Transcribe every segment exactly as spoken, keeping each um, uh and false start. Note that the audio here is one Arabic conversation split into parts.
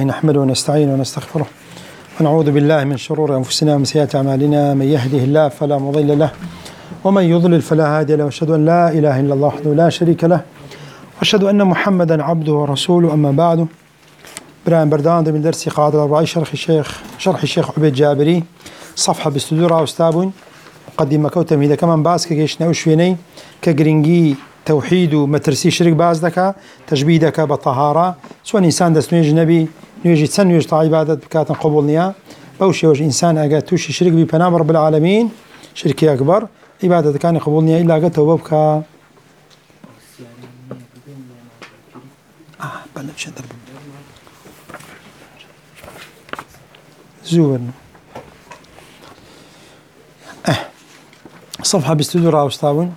نحمده ونستعينه ونستغفره ونعوذ بالله من شرور أنفسنا ومن سيئات أعمالنا. من يهده الله فلا مضل له ومن يضلل فلا هادي له، وأشهد أن لا إله إلا الله وحده لا شريك له، وأشهد أن محمدا عبده ورسوله. أما بعد، بران بردان من درس قاعدة الأربعين شرح الشيخ شرح الشيخ عبيد جابري، صفحة بستدورة أستابون مقدمة كوتم إذا كمان باس كيش نوشويني كجرينجي توحيد ومترسي شرك باز دكا تجبيدك بطهارة سواء إنسان دس نيج نبي نيجي تسن نيج عبادة بكاتن قبولنيا بوشي وجه إنسان أجا توشي شرك ببنام رب العالمين شركي أكبر عبادة كان قبولنيا إلا قد توبك آه بلد شدر زور أه صفحة بستدورة أستاذون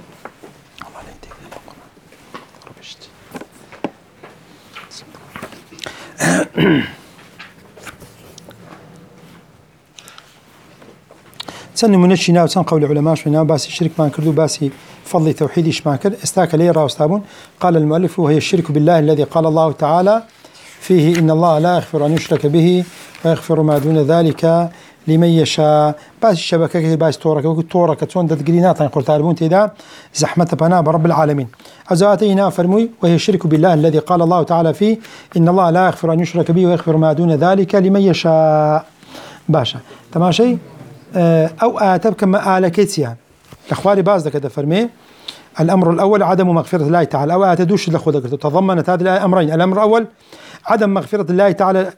سن منشنا وسن قول العلماء شنا باسي شرك ما كردو باسي فضل توحيد إيش ما كر استاك لي راوستابون. قال المؤلف وهي الشرك بالله الذي قال الله تعالى فيه إن الله لا يغفر أن يشرك به ويغفر ما دون ذلك لمن يشاء. باس الشبكة باس تورك وتورك تون تدقرينات نقول تعرفون تدا زحمة بنا برب العالمين. أزاتينا فرمي وهي الشرك بالله الذي قال الله تعالى فيه إن الله لا يغفر أن يشرك به ويغفر ما دون ذلك لمن يشاء. باشا تمام شيء أو آتب كما آلكتيا الأخواري باز كده فرمي. الأمر الأول عدم مغفرة الله تعالى أو آتدوش لخذك تضمنت هذه الآية أمرين. الأمر الأول عدم مغفرة الله تعالى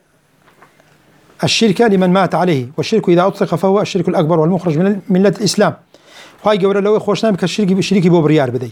الشرك لمن مات عليه، والشرك إذا أطلق فهو الشرك الأكبر والمخرج من ملة الإسلام. وهاي جورا لو خوشنا بك الشرك بشريك بوبريار بدي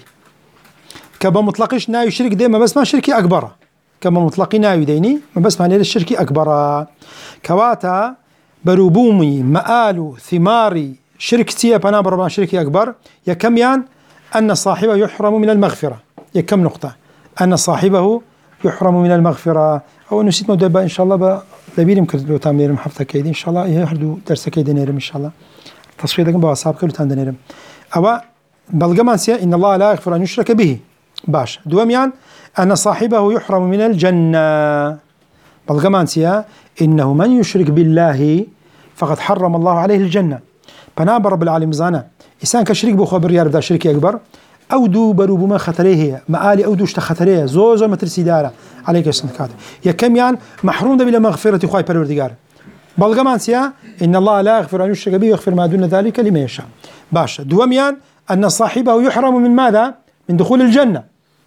كما مطلقش ناوي الشرك دائما بس ما شركي أكبر كما مطلقي ناوي ديني ما بس ما ليش الشركي أكبر كواتا بروبومي مآل ثماري شركتي بنابر ما شركي أكبر يكم يان أن صاحبه يحرم من المغفرة. يكم نقطة أن صاحبه يحرم من المغفرة. أو نسيت مدبا إن شاء الله ببيرم كردو تامنيرم حفظة كيدي إن شاء الله يهردو درس كيدي نيرم إن شاء الله تصفية دقم بواساب كردو تاند نيرم. أو بلغمانسيا إن الله لا يغفر أن يشرك به. باش دواميان أن صاحبه يحرم من الجنة. بلغمانسيا إنه من يشرك بالله فقد حرم الله عليه الجنة. بنابر رب العالمين زانا إنسان كشريك بو خبر يارب دا شركي أكبر أو دو بروبو ما خطريه مآلي أو دوش تخطريه زوزو مترسي دارة عليك السنكات يا كم يان محروم ده بلا مغفرة خواهي بالوردقار. بلغمان سيا إن الله لا يغفر أن يشرك به ويغفر ما دون ذلك لمن يشاء. باشا دواميان أن صاحبه يحرم من ماذا؟ من دخول الجنة.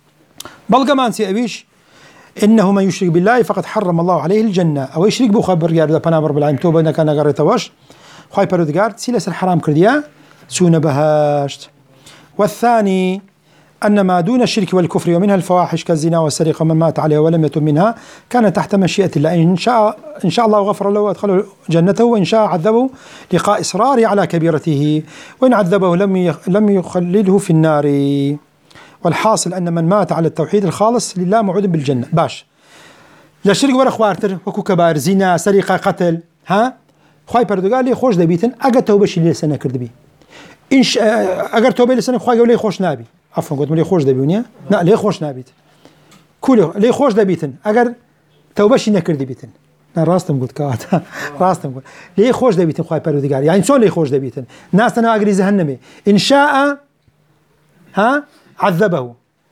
بلغمان سيا أبيش إنه من يشرك بالله فقد حرم الله عليه الجنة. أو يشرك بو خبر يارب دا بنابر بالعالمين توبة إنك أنا قريتوش خواهي بالوردقار سيلس الحرام كرديا سون بهاشت. والثاني أن ما دون الشرك والكفر ومنها الفواحش كالزنا والسرقة من مات عليها ولم يتب منها كان تحت مشيئة الله. إن شاء إن شاء الله غفر له وأدخله جنته، وإن شاء عذبه لقاء إصراره على كبيرته، وإن عذبه لم لم يخلده في النار. والحاصل أن من مات على التوحيد الخالص لله موعود بالجنة. باش لا شرك ولا خوارتر وكو كبار زنا سرقة قتل ها خواي بردقالي خوش دبيتن أجا توبة اللي سنة كردبي إنش أجر توبة لسنة خواهي قولي خوش نابي عفوا قلت لي خوش دبيونيا لا ليه خوش نابيت كله ليه خوش دبيتن أجر توبة شيء نكر دبيتن أنا راستم قلت كات راستم قلت ليه خوش دبيتن خواهي بردقار يعني شو ليه خوش دبيتن ناس أنا أجري زهنمي إن شاء ها عذبه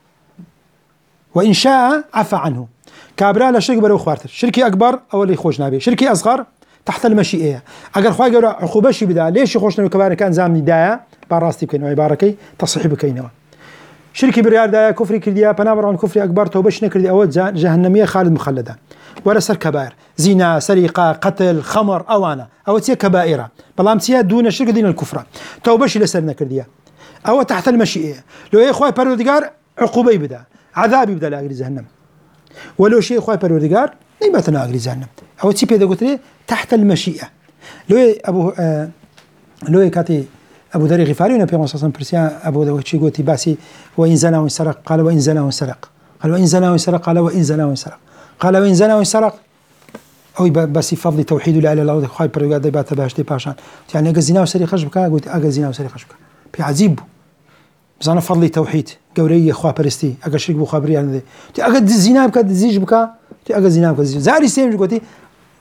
وإن شاء عفى عنه. كابرا لا شرك برو خوارتر شركي أكبر أو اللي خوش نابي شركي أصغر تحت المشيئة. أجر خواهي قولي عقوبة شي بدا ليش خوش نابي كبار كان زامني دايا باراستي بكين وعباركي تصحيح بكينوا شركي بريار دايا كفري كرديا بنابر عن كفري أكبر توبش نكردي أول جهنمية خالد مخلدة ولا سر كبائر زنا سرقة قتل خمر أوانا أو تي كبائرة بلام تيها دون الشرك دين الكفر توبش لسر نكرديا أو تحت المشيئة. لو إيه خواهي بردقار عقوبة بدا عذاب يبدا لأجل جهنم، ولو شيء خواهي بردقار نيبتنا لأجل جهنم أو تي بيدا قلت لي تحت المشيئة. لو إيه أبو آه لو إيه كاتي أبو ذر غفاري ونبي الله صلى الله عليه وسلم برسيا أبو ذر وشي قوتي باسي وإن زنا وإن سرق قال وإن زنا وإن سرق قال وإن زنا وإن سرق قال وإن زنا وإن سرق قال وإن زنا وإن سرق أو بس فضل توحيد لا إله إلا الله خاي برجع دبات باش دي باشان يعني أجا زنا وسرق خشبك قلت أجا زنا وسرق خشبك بعجيب بس أنا فضل توحيد قوري خوا برستي أجا شرك بخبري يعني أجا زنا بك زيج بك أجا زنا بك زاري سيم قلتي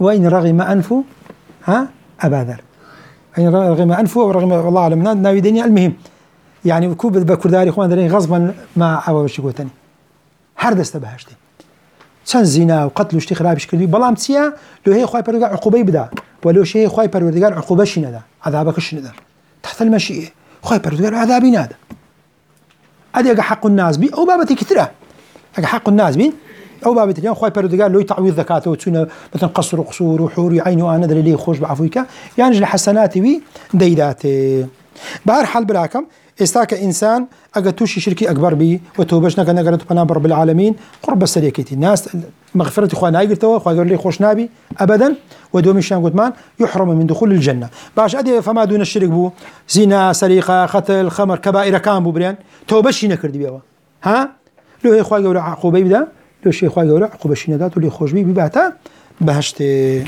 وإن رغم أنفه ها أبا ذر، إن رغم أنفه ورغم والله أعلم ناوي دنيا. المهم يعني كوب بكرداري إخوان درين غصبا مع أبو شكوتني هر دست بهشتي چەند زینا و قتل و شتی خراپیش کردی بەڵام چییە لۆ هەیە خوای پەروەردگار عقوبەی بدا ولۆ شەیە خوای پەروەردگار عقوبەشی نەدا عەذابەکەشی نەدا تحت المەشیئە خوای پەروەردگار عەذابی نادا. ئەدی ئەگە حەق الناس بی ئەو بابەتێکی ترە، ئەگە حەق الناس بی ئەو بابەتێکی خوای پەروەردگار لۆی تەعویض دەکاتەوە چونە بەتەن قەسر و قسوور و حوور و عین و ئانە دەرێ لێی خۆش بە عەفویکە یانش لە حەسەناتی وی دەیداتێ. بەهەرحاڵ براکەم ئێستا کە ئینسان ئەگە تووشی شرکی ئەکبەر بی و تۆبەش نەکە نەگەڕێتە پەنای رب العالمین قڕ بە سەرێکێتی ناس مغفرەتی خوا نایگرتەوە خوا گەورە لێی خۆش نابی ئەبەدەن و دومیشیان گوتمان يحرم من دخول الجنة. باش ئەدێ فەما دون الشرك بوو زینا سەریقە خەتل خەمر کەبائیرەکان بوو بریان تۆبەشی نەکردی بێەوە ها لۆ هەیە خوا گەورە عقوبەی بدا لۆ شەیە خوا گەورە عقوبەشی نەدات و لێی خۆشبی بیباتە بەهەشتێ.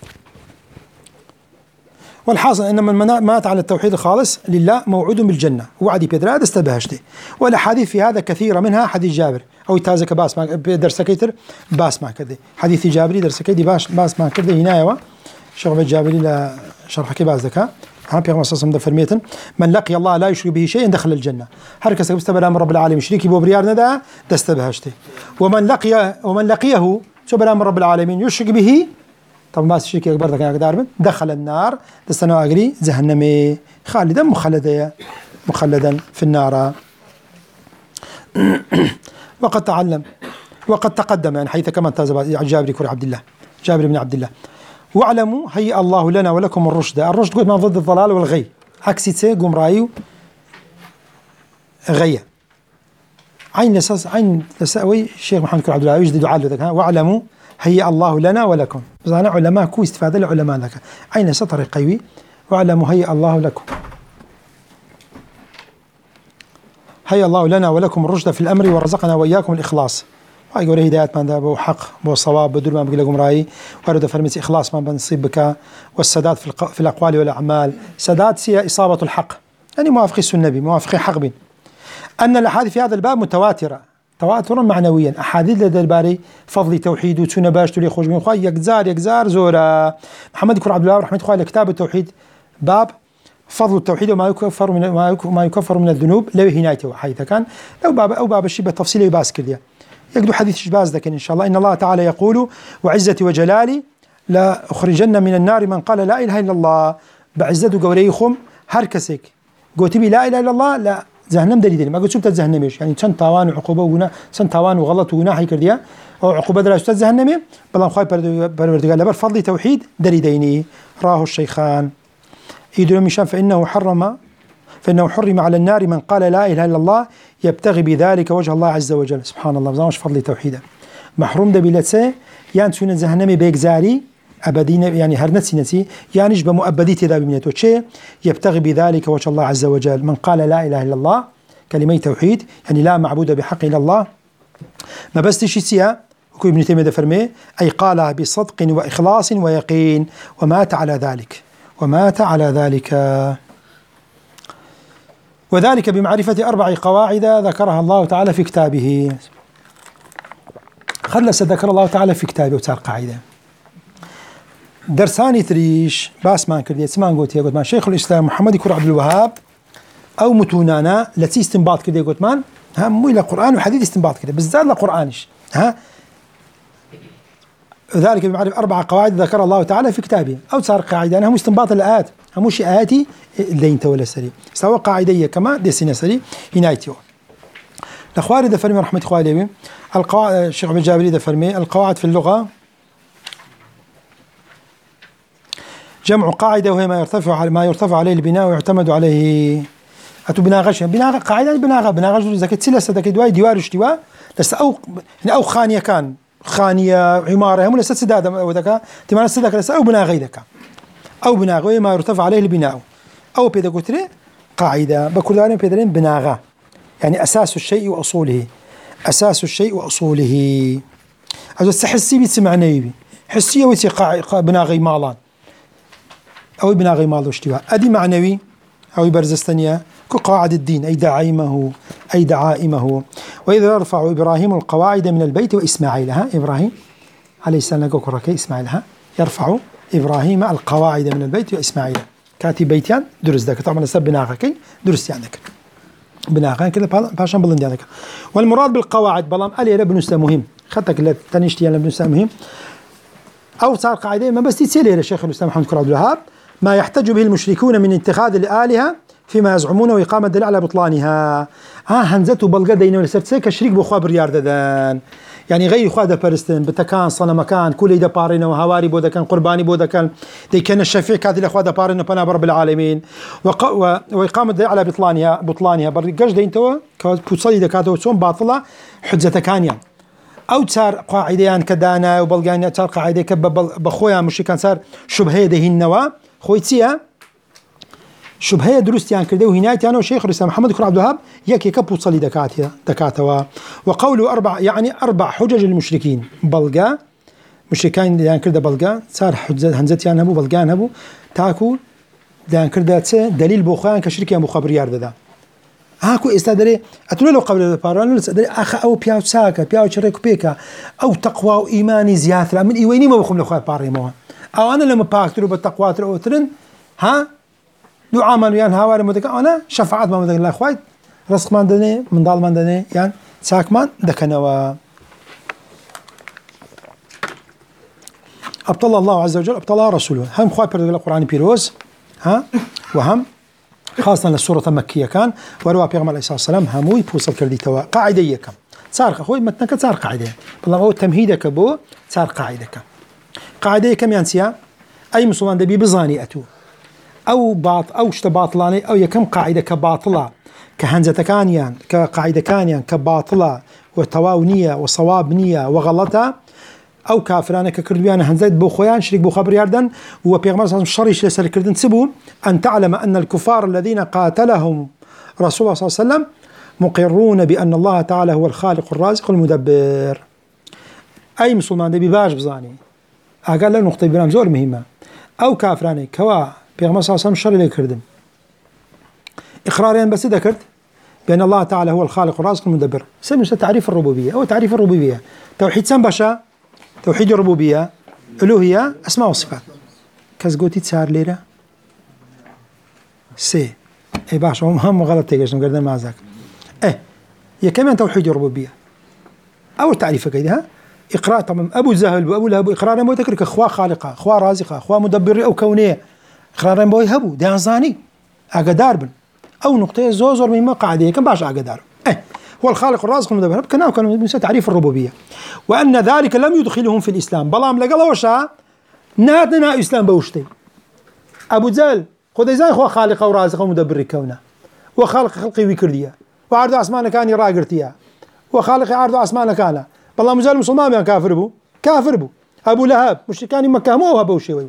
والحاصل أن من مات على التوحيد الخالص لله موعود بالجنة وعدي بيدرا دستبهشتي. والأحاديث في هذا كثيرة منها حديث جابر أو تازك باس ما درس كيتر باس ما كذي حديث جابري درس كيدي باس باس ما كذي هنا يوا شغل جابري لا شرح كي باس ذكاء هم بيغمر صلى فرميتن من لقي الله لا يشرك به شيء دخل الجنة هركس بستبلا من رب العالمين شريكي بوبريار ندى دستبهشتي. ومن لقي ومن لقيه شو بلا من رب العالمين يشرك به طب ما الشرك أكبر ذاك داربن دخل النار دستنا أجري جهنمي خالدا مخلدا مخلدا في النار. وقد تعلم وقد تقدم يعني حيث كما انتهز جابر كور عبد الله جابر بن عبد الله واعلموا هيئ الله لنا ولكم الرشد. الرشد قلت ما ضد الضلال والغي عكسي تسي قوم رايو غية عين لساس عين لساوي الشيخ محمد كور عبد الله يجدد دعاء ذاك واعلموا هيئ الله لنا ولكم بس أنا علماء كو استفادة العلماء لك عين سطر قوي واعلموا هيئ الله لكم هيئ الله لنا ولكم الرشد في الأمر ورزقنا وإياكم الإخلاص. هاي قول هدايات من ذا بو حق بو صواب بدون ما بقول لكم رأي ورد فرمت إخلاص ما بنصيب بك والسداد في, في الأقوال والأعمال. سداد هي إصابة الحق يعني موافقي النبي موافقي حق بين أن الأحاديث في هذا الباب متواترة تواترا معنويا. أحاديث لدى الباري فضل توحيد وتشونا باش تولي خوش من خوي يكزار يكزار زورا. محمد كور عبد الله رحمة الله كتاب التوحيد باب فضل التوحيد وما يكفر من ما يكفر من الذنوب لو هنايته حيث كان أو باب أو باب الشيء بالتفصيل يباس كذا يقدو حديث شباز ذاك إن شاء الله إن الله تعالى يقول وعزتي وجلالي لا أخرجن من النار من قال لا إله إلا الله بعزته قوليكم هركسك قلت بي لا إله إلا الله لا جهنم دليل ما قلت شو بتجهنميش يعني سن تاوان وعقوبة ونا سن تاوان وغلط وجناح يكرديا أو عقوبة دراج تجهنمي بلام خايف بردقال لبر فضل توحيد دليليني راه الشيخان يدرون مشان فإنه حرم فإنه حرم على النار من قال لا إله إلا الله يبتغي بذلك وجه الله عز وجل. سبحان الله بزامش فضل توحيدا محروم ده بلتسه يعني سون جهنمي بيجزاري أبدين يعني هرنتي نتي يعني جب مؤبديتي ذا بمنيتو شيء يبتغي بذلك وجه الله عز وجل. من قال لا إله إلا الله كلمة توحيد يعني لا معبود بحق إلا الله ما بس تشيسيها وكو ابن تيمية فرمي أي قالها بصدق وإخلاص ويقين ومات على ذلك ومات على ذلك وذلك بمعرفة أربع قواعد ذكرها الله تعالى في كتابه. خلص ذكر الله تعالى في كتابه وتار قاعدة درساني تريش باس ما كردي اسمان قلت يا قلت ما شيخ الإسلام محمد كور عبد الوهاب أو متونانا التي استنباط كده قلت مان ها مو إلى قرآن وحديث استنباط كده بالذات لقرآنش ها ذلك بمعرفة أربع قواعد ذكر الله تعالى في كتابه أو صار قاعدة أنا هم استنباط الآيات هم شيء آياتي لين تولى سري سواء قاعدية كما دسنا سري هنايتيو الأخوار إذا فرمي رحمة خوالي القواعد الشيخ عبد الجابري إذا فرمي القواعد في اللغة جمع قاعدة وهي ما يرتفع ما يرتفع عليه البناء ويعتمد عليه أتو بناء غش بناء قاعدة بناء بناء غش إذا كنت سلسلة ذاك دواي ديوار اشتوا لست أو أو خانية كان خانية عمارة هم لست سداد وذاك تمام سداد لست أو بناء غير ذاك أو بناء غير ما يرتفع عليه البناء أو بيدا قلت لي قاعدة بكردان بيدرين بناغة يعني أساس الشيء وأصوله أساس الشيء وأصوله هذا السحسي بيتسمع نيبي حسية ويتي قاع بناغي مالان أو بناغي مال واشتواء أدي معنوي أو برزستانية كقواعد الدين أي دعائمه أي دعائمه. وإذا يرفع إبراهيم القواعد من البيت وإسماعيل ها إبراهيم عليه السلام كوكركي إسماعيل ها يرفع إبراهيم القواعد من البيت وإسماعيل كاتي بيتيان درس ذاك طبعا سب بناغكي درس يعني ذاك بناغان كذا باشان بلند ذاك والمراد بالقواعد بلام ألي لبنوستا مهم خطك اللي تنشتي لبنوستا مهم أو صار قاعدة ما بس تسيلي للشيخ الإسلام محمد بن عبد الوهاب ما يحتج به المشركون من اتخاذ الآلهة فيما يزعمون وإقامة الدليل على بطلانها ها هنزته بلغة دينا ولسرتسيك شريك بخوا بريار ددان يعني غير خوا دبرستن بتكان صنم مكان كل يدا بارينا وهواري بودا كان قرباني بودا كان دي كان الشفيع كاد الاخوا دبارينا بنا رب العالمين وق... و... واقامه الدليل على بطلانها بطلانها برقش دين تو كوصلي دكاتو سون باطله حجه كانيا او صار قاعديان كدانا وبلغان صار قاعده كب بخويا مش كان صار شبهه دهنوا خويتيا شبهه دروستيان كردو هنايتي انا وشيخ الاسلام محمد بن عبد الوهاب يكي كبو تصلي دكاتره دكاتوا وقوله اربع يعني اربع حجج المشركين بلغا مشركين يعني كرده بلغا صار حجه هنزتي انا ابو بلغان ابو تاكو دان كرده دليل بوخان كشركه مخابر يارده هاكو استدري اتلو لو قبل باران استدري اخ او بياو ساكا بياو شريك بيكا او تقوى وايماني زياده من ايويني ما بخم لو باريمو او انا لما باكترو بالتقوى ترن ها دو عامل يعني هواري مدك أنا شفاعت ما مدك الله خويت رزق من دني من ضال من دني يعني ساك من دكنوا أبطل الله عز وجل أبطل رسوله هم خوي بردق القرآن بيروز ها وهم خاصة للسورة المكية كان وروا بيغمر عليه الصلاة والسلام هموي بوصل كردي توا قاعدة كم صار خوي متنك صار قاعدة بالله هو تمهيدك بو صار قاعدة كم قاعدة كم ينسيا أي مسلمان دبي بزاني أتو أو باط أو شت باطلاني أو يكم قاعدة كباطلة كهنزة كانيان كقاعدة كانيان كباطلة وتواونية وصواب نية وغلطة أو كافرانة ككرديان هنزات بوخيان شريك بوخبر ياردن وبيغمر صلى الله عليه وسلم كردن سبون أن تعلم أن الكفار الذين قاتلهم رسول الله صلى الله عليه وسلم مقرون بأن الله تعالى هو الخالق الرازق المدبر. أي مسلمان دبي باش بزاني أقل له نقطة بنام زور مهمة أو كافرانة كوا بيغمر صلى الله عليه وسلم شر اللي كردن إقرارين بس ذكرت بأن الله تعالى هو الخالق الرازق المدبر. سمي تعريف الربوبية أو تعريف الربوبية توحيد سنبشا توحيد الربوبية ألوهية أسماء وصفات كزقوتي تسار ليرة سي إيه باش هم غلط تيجي نقدر مع ذاك إيه هي كمان توحيد الربوبية أول تعريف كده إقرار طبعا أبو زهل وأبو لهب إقرار ما تكرك أخوة خالقة أخوة رازقة أخوة مدبرة أو كونية إقرار ما يهبوا ده زاني أقدار بن أو نقطة زوزر من مقعدية كم باش أقدار إيه هو الخالق الرازق المدبر كنا كانوا بنسمي تعريف الربوبية وأن ذلك لم يدخلهم في الإسلام بلام لقلا وشا نادنا إسلام بوشتي أبو زال خذ إزاي هو خالق ورازق ومدبر كونه وخالق خلقي وكردية وعرض أسمانه كان راقرتيا وخالق عرض أسمانه كان بالله مزال مسلمان يعني كافر بو كافر بو أبو لهب مشركان مكة مو هبوا شيء.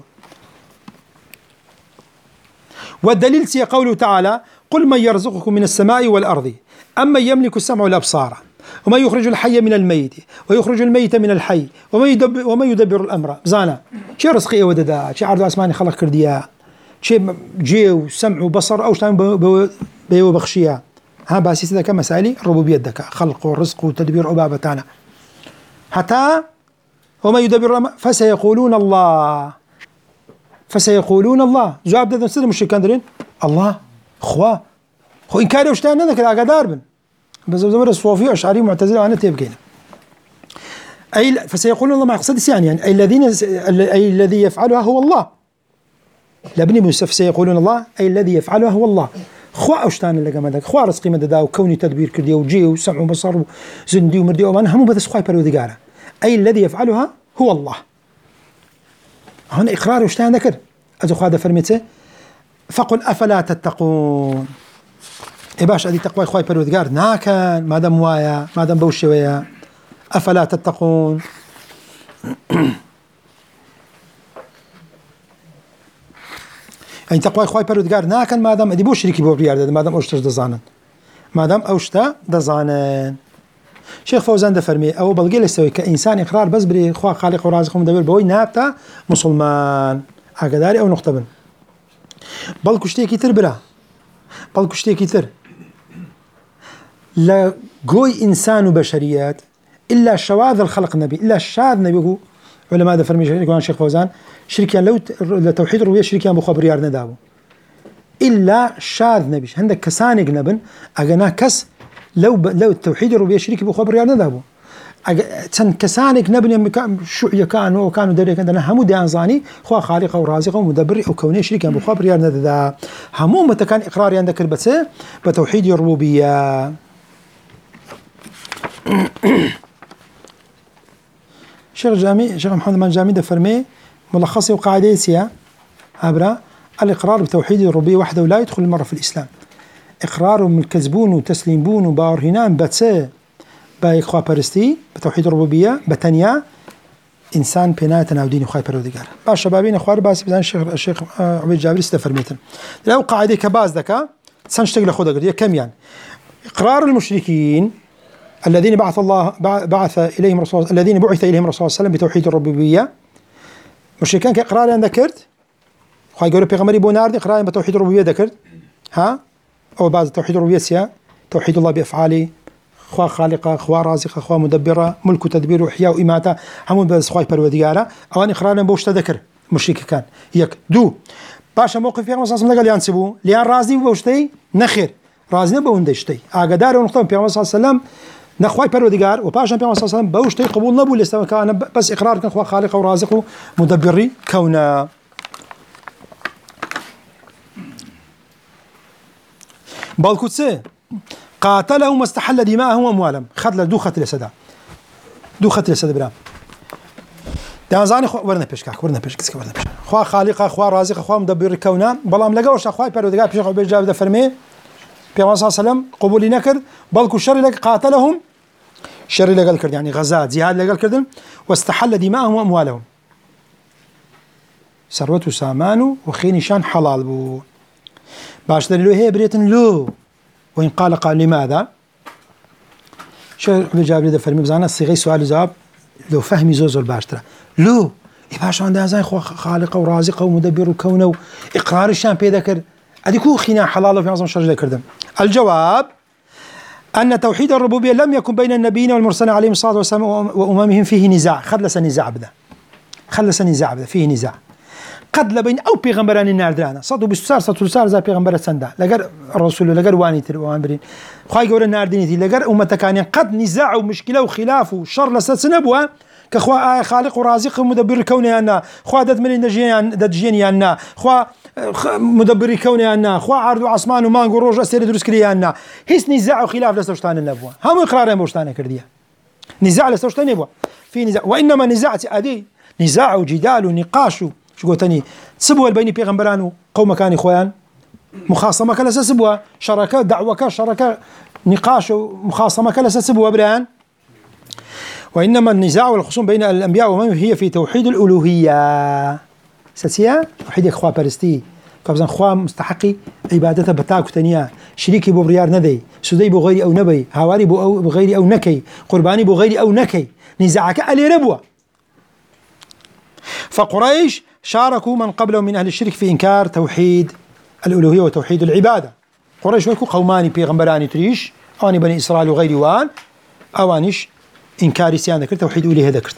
والدليل سي قوله تعالى قل من يرزقكم من السماء والأرض أما يملك السمع والأبصار وما يخرج الحي من الميت ويخرج الميت من الحي وما يدبر, وما يدبر الأمر زانا شي رزقية وددا شي عرض أسماني خلق كرديا شي جيو سمع وبصر أو شتان بيو بخشيا ها باسيس ذاك مسائل الربوبية ذاك خلق ورزق وتدبير عبابتانا حتى وما يدبر الأمر فسيقولون الله فسيقولون الله جواب ده نسد مشركان درين الله خوا خو إنكاري وشتان ذاك الأقدار بن بس زمر الصوفي أشعري معتزلة وأنا تبكينا أي فسيقولون الله ما يقصد يعني, يعني أي الذين أي الذي يفعلها هو الله لابن موسى سيقولون الله أي الذي يفعلها هو الله خوا أشتان اللي جمدك خوا رزقي مددا وكوني تدبير كردي وجي وسمع وبصر وزندي ومردي ومن هم بس خوا يبرودقاره أي الذي يفعلها هو الله هنا إقرار وشتان ذكر أجو خوا فرميته فقل أفلا تتقون إيه باش هذه تقوى خواي برودقار ناكن ما دام وايا ما دام بوشي ويا أفلا تتقون يعني تقوى خواي برودقار ناكن ما دام أدي بوشريكي بوريار ما دام أوشتش دزانن ما دام أوشتا دزانن. شيخ فوزان ده فرمي أو بلقي لسوي كإنسان إقرار بس بري خوا خالق ورازق ومدبر بوي نابتا مسلمان هكذا أو نقطة بن بل كشتي كتير برا بل كشتي كتير لا جوي إنسان وبشريات إلا شواذ الخلق نبي إلا الشاذ نبيه علماء هذا فرمي يقولون شيخ فوزان شركيان لو لتوحيد الربوبية شركيان بخوا بريار ندابو إلا شاذ نبيش عندك كسانق نبن أجنا كس لو ب... لو التوحيد الربوبية شريك بخوا بريار ندابو أج... تن كسانق نبن يم شو كانوا وكانوا دري كنا همو ديان زاني خوا خالق ورازق ومدبر وكوني شريكيان بخوا بريار نددا همو متى كان إقراري عندك بس بتوحيد الربوبية. شيخ جامي شيخ محمد من جامي ده فرمي ملخصي وقاعدة سيا عبرة الإقرار بتوحيد الربوبية وحده لا يدخل المرة في الإسلام. إقرار من الكذبون وتسليمون وبارهنان بتسه بإخوة برستي بتوحيد الربوبية بتنيا إنسان بناء ودين إخوة بروديجار. بعض شبابين إخوار باس بدان الشيخ الشيخ عبيد جابر استفرميتن. لو قاعدة كباز ذكا سنشتغل خذ قدر كم يعني إقرار المشركين الذين بعث الله بعث إليهم رسول الذين بعث إليهم رسول صلى الله عليه وسلم بتوحيد الربوبية مشركان كإقرار أن ذكرت خاي يقولوا بيغمري بونارد إقرار بتوحيد الربوبية ذكرت ها أو بعض توحيد الربوبية سيا توحيد الله بأفعاله خوا خالقة خوا رازقة خوا مدبرة ملك وتدبير وإحياء وإماتة همون بس خواي بروديارة أو أن إقرار بوش تذكر مشرك كان يك دو باشا موقف فيها مصاص من قال ينسبوا ليان رازي بوشتي نخير رازنا بوندشتي أقدار ونقطة في صلى الله عليه وسلم نخواي بروديجار وباشا في صلى الله عليه وسلم بوشتي قبول نبو الاستماع كان بس إقرار كان خوا خالق ورازق مدبري كونه بالكوتسي قاتلهم واستحل دماءهم واموالهم خذ دو خط الاسد دو خط الاسد برام دازاني خو ورنا بيشكاك ورنا بيشكاك ورنا بيش خوا خالق خوا رازق خوا مدبر الكون بلام لقاوش خواي بروديجار بيش خو بيجاب ده فرمي في صلى الله عليه وسلم قبول نكر بالكو الشر لك قاتلهم شر لقال كرد يعني غزات جهاد لقال كردن واستحل دماءهم واموالهم ثروة سامان وخين شان حلال بو باش دليلو هي بريتن لو وإن قال قال لماذا شو جاب لي ده فرمي بزانا صيغي سؤال جواب لو فهمي زوزو الباشترا لو باش عندها زي خالق ورازق ومدبر وكونه إقرار الشام بيذكر أديكو خينا حلال في عظم الشرج كردم. الجواب أن توحيد الربوبية لم يكن بين النبيين والمرسلين عليهم الصلاة والسلام وأممهم فيه نزاع خلص نزاع بدا خلص نزاع بدا فيه نزاع قد لبين أو بيغمبران النار درانا صدوا بستار صدوا بستار زي بيغمبر سندا لقر الرسول لقر واني تر وانبرين خاي جور النار دينتي لقر أمة كان قد نزاع ومشكلة وخلاف وشر لسنبوا كخوا آه خالق ورازق مدبر الكون أنا خوا دت من الدجين دجين أنا خوا مدبر الكون أنا خوا عرض عصمان ومان قروج أسير دروس كلي أنا هيس نزاع وخلاف لسوشتان النبوة هم إقرار بوشتان كردية نزاع لسوشتان نبوة في نزاع وإنما نزاع أدي نزاع وجدال ونقاش شو قلتني سبوا البين بيغمبران قوم كان إخوان مخاصمة كلا سبوا شركة دعوة شركة نقاش ومخاصمة كلا سبوا بران وإنما النزاع والخصوم بين الأنبياء ومن هي في توحيد الألوهية ساسيا توحيد إخوة برستي كابزان إخوة مستحقي عبادته بتاعك تانية شريكي بو بريار ندي سودي بو غيري أو نبي هواري بو غيري أو نكي قرباني بو غيري أو نكي نزاعك ألي ربوة. فقريش شاركوا من قبلهم من أهل الشرك في إنكار توحيد الألوهية وتوحيد العبادة. قريش ويكو قوماني بيغمبراني تريش أواني بني إسرائيل وغيري وان أوانيش إنكار سيان ذكر توحيد ألوهية ذكرت.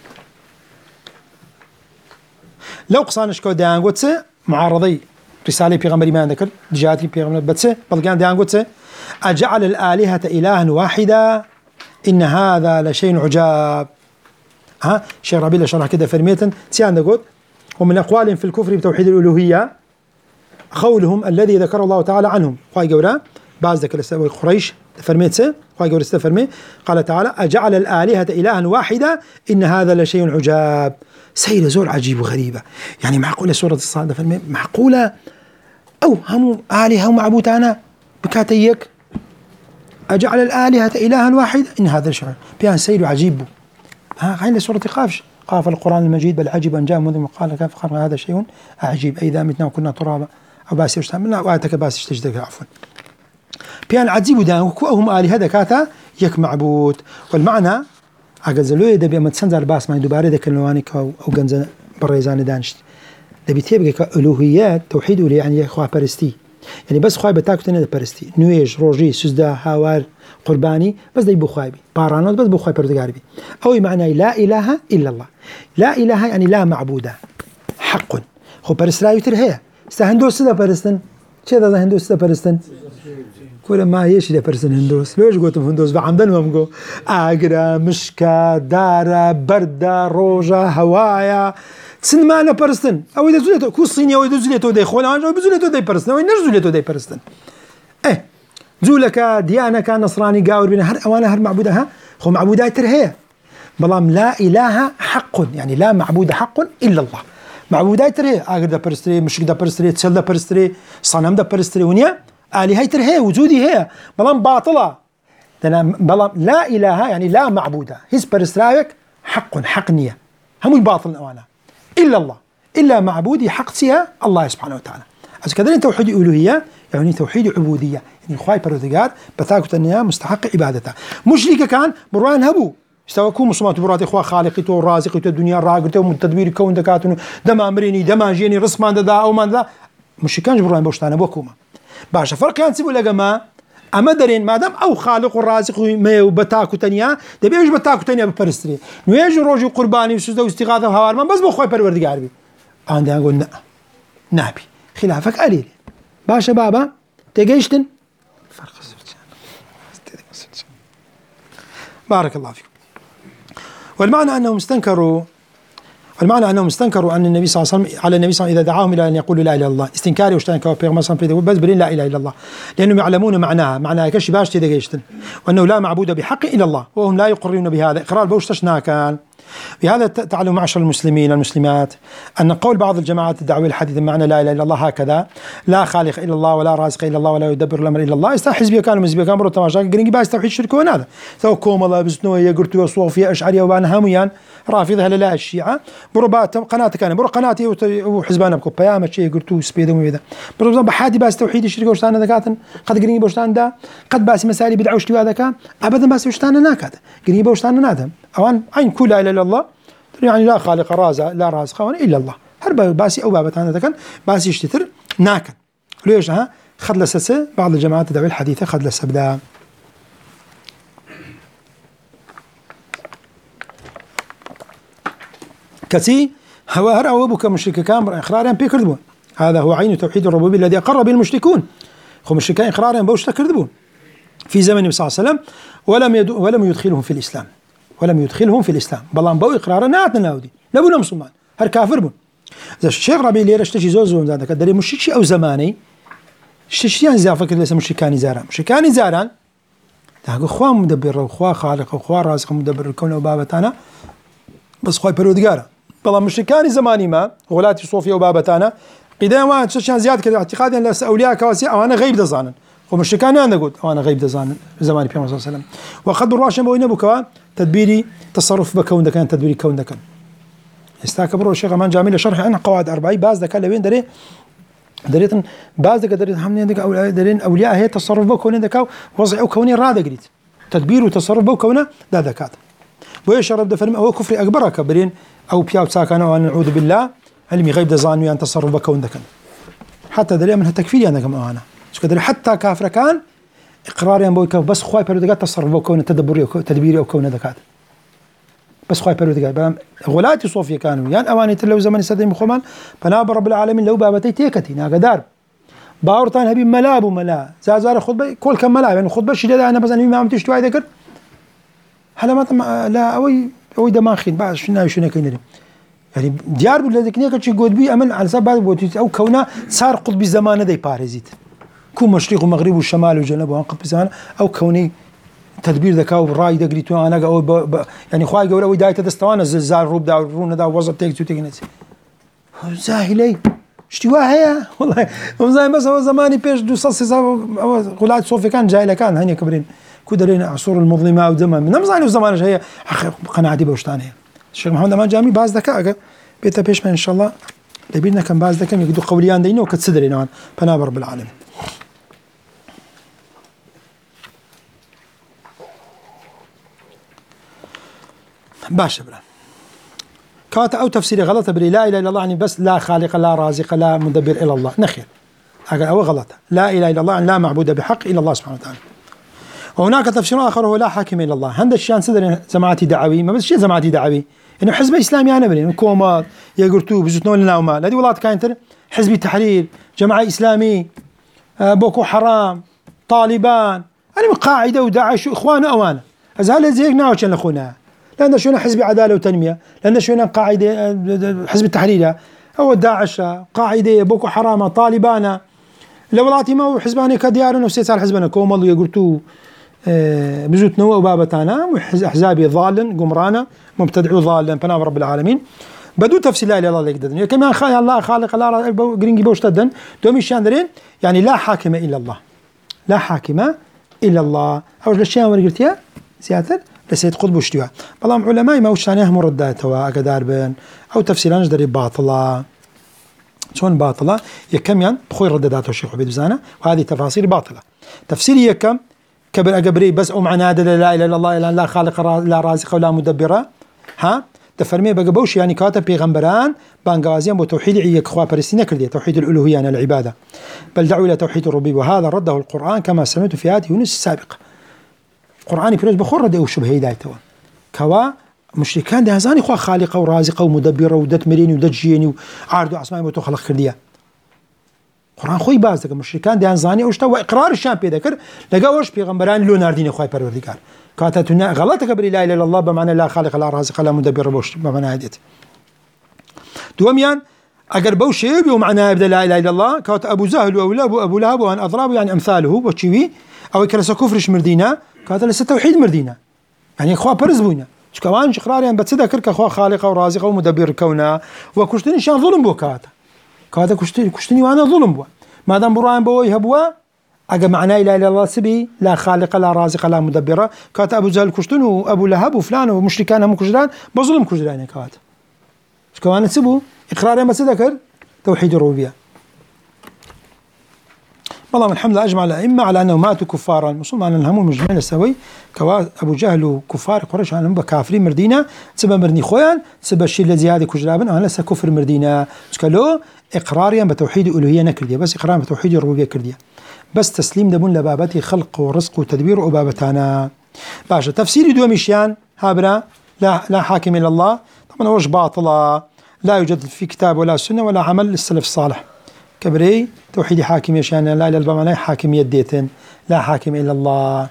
لو قصانش كو ديان قدسة معارضي رسالة بيغمبري ما ذكر جاتي بيغمبري بتسة بلقان ديان قدسة أجعل الآلهة إلها واحدا إن هذا لشيء عجاب. ها شيخ ربيع شرح كده فرميتا سيان ذكر ومن أقوالهم في الكفر بتوحيد الألوهية قولهم الذي ذكر الله تعالى عنهم خواهي قولا بعض ذكر قريش فرميت خواهي قولا استفرمي قال تعالى أجعل الآلهة إلها واحدة إن هذا لشيء عجاب. سيرة زور عجيب وغريبة يعني معقولة سورة الصاد فرمي معقولة أو هم آلهة ومعبوتانا بكاتيك أجعل الآلهة إلها واحدة إن هذا لشيء بيان سير عجيب. ها غير سورة قافش قاف القرآن المجيد بل عجب أن جاء منذ وقال كيف خلق هذا شيء عجيب أئذا متنا وكنا ترابا أو باسي وشتمنا وآتك باسي تجدك عفوا بيان عجيب دان وكوهم آلهة دكاتا يك معبود والمعنى أجزلوا يدا بما تسنزر باس ما يدبر ذاك النوانك أو أو جنز بريزان دانشت ده بيتبقى كألوهيات توحيد ولي يعني إخوة برستي يعني بس خواي بتاكو تاني دبرستي نويج روجي سجدة هاوار قرباني بس دي بو خواي بي بارانوت بس بو خواي بردقاري بي أو معنى لا إله إلا الله لا إله يعني لا معبود حق خو برسرايو ترهي استهندوس ده برستن چه ده هندوس ده برستن كل ما يشي ده برستن هندوس ليش قلتم هندوس بعمدن ومقو آقرا مشكا دارا بردا روجا هوايا سن ما أنا برستن أو إذا زولتو كو الصيني أو إذا زولتو دي خول أو بزولتو دي برستن أو إنر زولتو دي برستن إيه زولك ديانك نصراني قاور بين هر أوانا هر معبودها خو معبودات ترهي بلام لا إله حق يعني لا معبود حق إلا الله معبودات ترهي آقر دا برستري مشك دا برستري تسل دا برستري صنم دا برستري ونيا آلهة ترهي وجودي هي بلام باطلة بلام لا إله يعني لا معبود هز برسترايك حق حق نية هم الباطل أوانا إلا الله إلا معبودي حق سيها الله سبحانه وتعالى أذا كذلك توحيد ألوهية يعني توحيد عبودية يعني خواي بردقار بتاكو تنيا مستحق عبادته مشرك كان بروان هبو استوكو مصمات برات إخوة خالقته ورازقته الدنيا راقته ومتدبير كون دكاتون دم أمريني دم جيني رسمان دا أو من ذا مشركانش بروان بوشتانا بوكوما باشا فرق كان سيبو لقما أما درين ما دام أو خالق ورازق ما وبتاكو تنيا دبي إيش بتاكو تنيا ببرستري نويج روجي قرباني وسجدة واستغاثة وهوار من بس بخواي بردقار بي عندي أقول نا نابي خلافك قليل باشا بابا تجيشتن فرق بارك الله فيكم والمعنى أنهم استنكروا والمعنى أنهم استنكروا أن النبي صلى الله عليه وسلم على النبي صلى الله عليه وسلم إذا دعاهم إلى أن يقولوا لا إله إلا الله استنكاري واستنكروا بيغمبر صلى الله عليه وسلم بس بلين لا إله إلا الله لأنهم يعلمون معناها معناها كش باش تدقيشتن وأنه لا معبود بحق إلا الله وهم لا يقرون بهذا إقرار بوشتشنا كان بهذا تعلم معشر المسلمين المسلمات أن قول بعض الجماعات الدعوية الحديثة معنى لا إله إلا الله هكذا لا خالق إلا الله ولا رازق إلا الله ولا يدبر الأمر إلا الله استاذ حزبي كان مزبي كان برو تماشا قريني باس توحيد الشرك هذا سو كوم الله بزنوية قرتوا صوفيا أشعرية وبان هميان رافضها لا الشيعة برو بات قناة كان برو قناتي وحزبان بكو بيام شيء قرتوا سبيدهم ويدا برو بحادي باس توحيد الشرك وشتان ذكاتن قد قريني بوشتان دا قد باس مسائل بدعوش لي هذا كان أبدا باس وشتان ناكد قريني بوشتان نادم أوان عين كل لا إله إلا الله يعني لا خالق رازق لا رازق إلا الله هرب باسي أو بابت هذا كان باسي يشتتر ناكن ليش ها خد لسه بعض الجماعات الدعوية الحديثة خد لسه بدا كسي هو هر أو أبوك مشرك كان إقرارا بيكردبون هذا هو عين توحيد الربوبية الذي أقر به المشركون هم مشركين إقرارا بوش تكردبون في زمن النبي صلى الله عليه وسلم ولم يد ولم يدخلهم في الإسلام ولم يدخلهم في الإسلام بلان بو إقرارا ناتنا ناودي نبونا مسلمان هر كافر بون إذا الشيخ ربيع ليرة اشتشي زوزون ذاك الدليل مشركي أو زماني اشتشيان زي فكر ليس مشركاني زاران مشركاني زاران تاقو خواه مدبر وخواه خالق وخواه رازق مدبر الكون وبابتانا بس خواه برودقارا بلان مشركاني زماني ما غلاتي صوفيا وبابتانا قدام واحد اشتشيان زياد كده اعتقادي أن أولياء كواسي أو أنا غيب دزانا ومشركاني أنا قلت أو أنا غيب دزانا زماني بيامه صلى الله عليه وسلم وقد الراشم بوينه بكوا تدبيري تصرف بكون دكان تدبيري كون دكان استاكبروا الشيخ امان جامل شرح عن قواعد أربعين باز دكا لوين دري دريتن باز دكا دريت همنين دكا أو درين أولياء هي تصرف بكون دكا وضع أو كوني راد قريت تدبير وتصرف بكونه لا دكات ويشرب دفرم أو كفر أكبر كبرين أو بياو ساكن أو نعوذ بالله علمي غيب دزان ويان تصرف بكون دكان حتى دري منها تكفير يعني كم أنا شو حتى كافر كان إقراري أن بويك بس خواي بردقات تصرف بكون تدبري تدبيري أو كون دكات بس خواي بردقات غلاتي صوفيا كانوا يعني أواني تلو زمن سدين مخومان فناب رب العالمين لو بابتي تيكتي ناقة دار باورتان هبي ملاب وملا زازار خطبة كل كم ملاب يعني خطبة شديدة أنا بس أنا ما عم تشتوي ذكر هلا ما لا أوي أوي دماغين بعد شنو شنو كينري يعني ديار بلاد كنيا كتشي جود بي أمن على سبب أو كونه صار قطب الزمان ذي بارزيت كون مشرق ومغرب والشمال وجنوب وانقط بزمان او كوني تدبير ذكاء وراي دقريتو انا او ب... ب... يعني خواي قولوا ودايه دستوان الزلزال روب دا رون دا وزط تيك تيكنس زاهلي اشتواه هي والله زي مثلا زماني بيش دو صص غلات صوفي كان جاي لكان هني كبرين كودرين عصور المظلمه وزمان من زمان وزمان هي قناعتي بوشتانيه الشيخ محمد امان جامي باز ذكاء بيتا بيش ان شاء الله لبينا كان باز ذكاء يقدو قوليان دينه وكتصدري نوعا فناب رب العالمين باشا بلا كاتا أو تفسير غلط بري لا إله إلا الله يعني بس لا خالق لا رازق لا مدبر إلا الله نخير أو غلط. لا إله إلا الله، لا معبود بحق إلا الله سبحانه وتعالى. وهناك تفسير آخر هو لا حاكم إلا الله. هذا الشيء صدر جماعتي دعوي، ما بس شيء جماعتي دعوي إنه حزب إسلامي أنا برين كومات يقرتوا بزتنون لنا وما هذه والله كاينتر حزب التحرير، جماعة إسلامي، بوكو حرام، طالبان، أنا قاعدة وداعش إخوان أوانا أزهل زيك ناوش لأخونا، لأن شونا حزب عدالة وتنمية، لأن شونا قاعدة حزب التحرير أو داعش، قاعدة بوكو حرام، طالبان، لولاتي ما هو حزباني كديارنا وسيسال حزبنا كومال يقرتوا آه بزوت نوى وبابتانا أحزابي ضال قمرانا مبتدعو ضال بنام رب العالمين بدو تفسير لا إله إلا الله يقدرن كمان خالق الله خالق الله قرينجي بوشتدن دومي شاندرين يعني لا حاكم إلا الله، لا حاكم إلا الله. أول الأشياء اللي قلتيها زيادة لسيد قطب وشتيها بلام علماء ما وشانيها مردات وأقدار بين أو تفسيران جدري باطلة شون باطلة يكم بخوي ردداته الشيخ عبيد بزانة، وهذه تفاصيل باطلة. تفسير يكم كبر أجبري بس أو معناه لا إله إلا الله لا, لا خالق لا رازق ولا مدبرة ها تفرمي بقبوش يعني كاتب بيغمبران بانغازيان بتوحيد عيك خوا برستينا كردية توحيد الألوهية يعني العبادة، بل دعوا إلى توحيد الربوبية، وهذا رده القرآن كما سمعت في آيات يونس السابقة. القرآن في بخور رده وشبه هدايته كوا مشركان ده هزاني خوا خالقه ورازقه ومدبره ودتمريني ودجيني وعارض أسماء وتخلق كردية. القرآن خوي باز دك مشركان ده هزاني وش تو إقرار الشام بيذكر لقاوش بيغمبران لو ناردين خواي پروردگار كاتتنا غلط قبل لا إله إلا الله بمعنى لا خالق لا رازق لا مدبر بوش بمعنى هديت دوميان أجر بوش بمعنى يبدأ لا إله إلا الله كات أبو جهل وأولاب أبو لهب وأن أضراب يعني أمثاله وشيوي أو كرس كفرش مردينا كات لسه توحيد مردينا يعني إخوة برزبونا شو كمان إقرار يعني بتصدق كرك أخوة خالق ورازق ومدبر كونه وكشتني شان ظلم بو كات كات كشتني كشتني وأنا ظلم بو ما دام براين بو يهبوا أجا معناه لا إله إلا الله سبي لا خالق لا رازق لا مدبرة كات أبو جهل كشتن وأبو لهب وفلان ومشركان هم كجران بظلم كجران كات شو كمان تسبوا إقرار ما تذكر توحيد الربوبية. والله الحمد لله أجمع الأئمة على أنه ماتوا كفارا مسلمان الهم مجمعين السوي كوا أبو جهل وكفار قريش عنهم بكافرين مردينا سبب مرني خويا سبب الشيء الذي هذا كجرابن أنا لسه كفر مردينا شكله إقراريا بتوحيد الألوهية نكردية بس إقرار بتوحيد الربوبية كردية بس تسليم دبون لبابتي خلق ورزق وتدبير وبابتانا باشا. تفسير دو مشيان هابرا لا لا حاكم إلا الله طبعا وش باطلة لا يوجد في كتاب ولا سنة ولا عمل للسلف الصالح كبري توحيد حاكم يشان لا إله إلا الله لا حاكم يديتن لا حاكم إلا الله.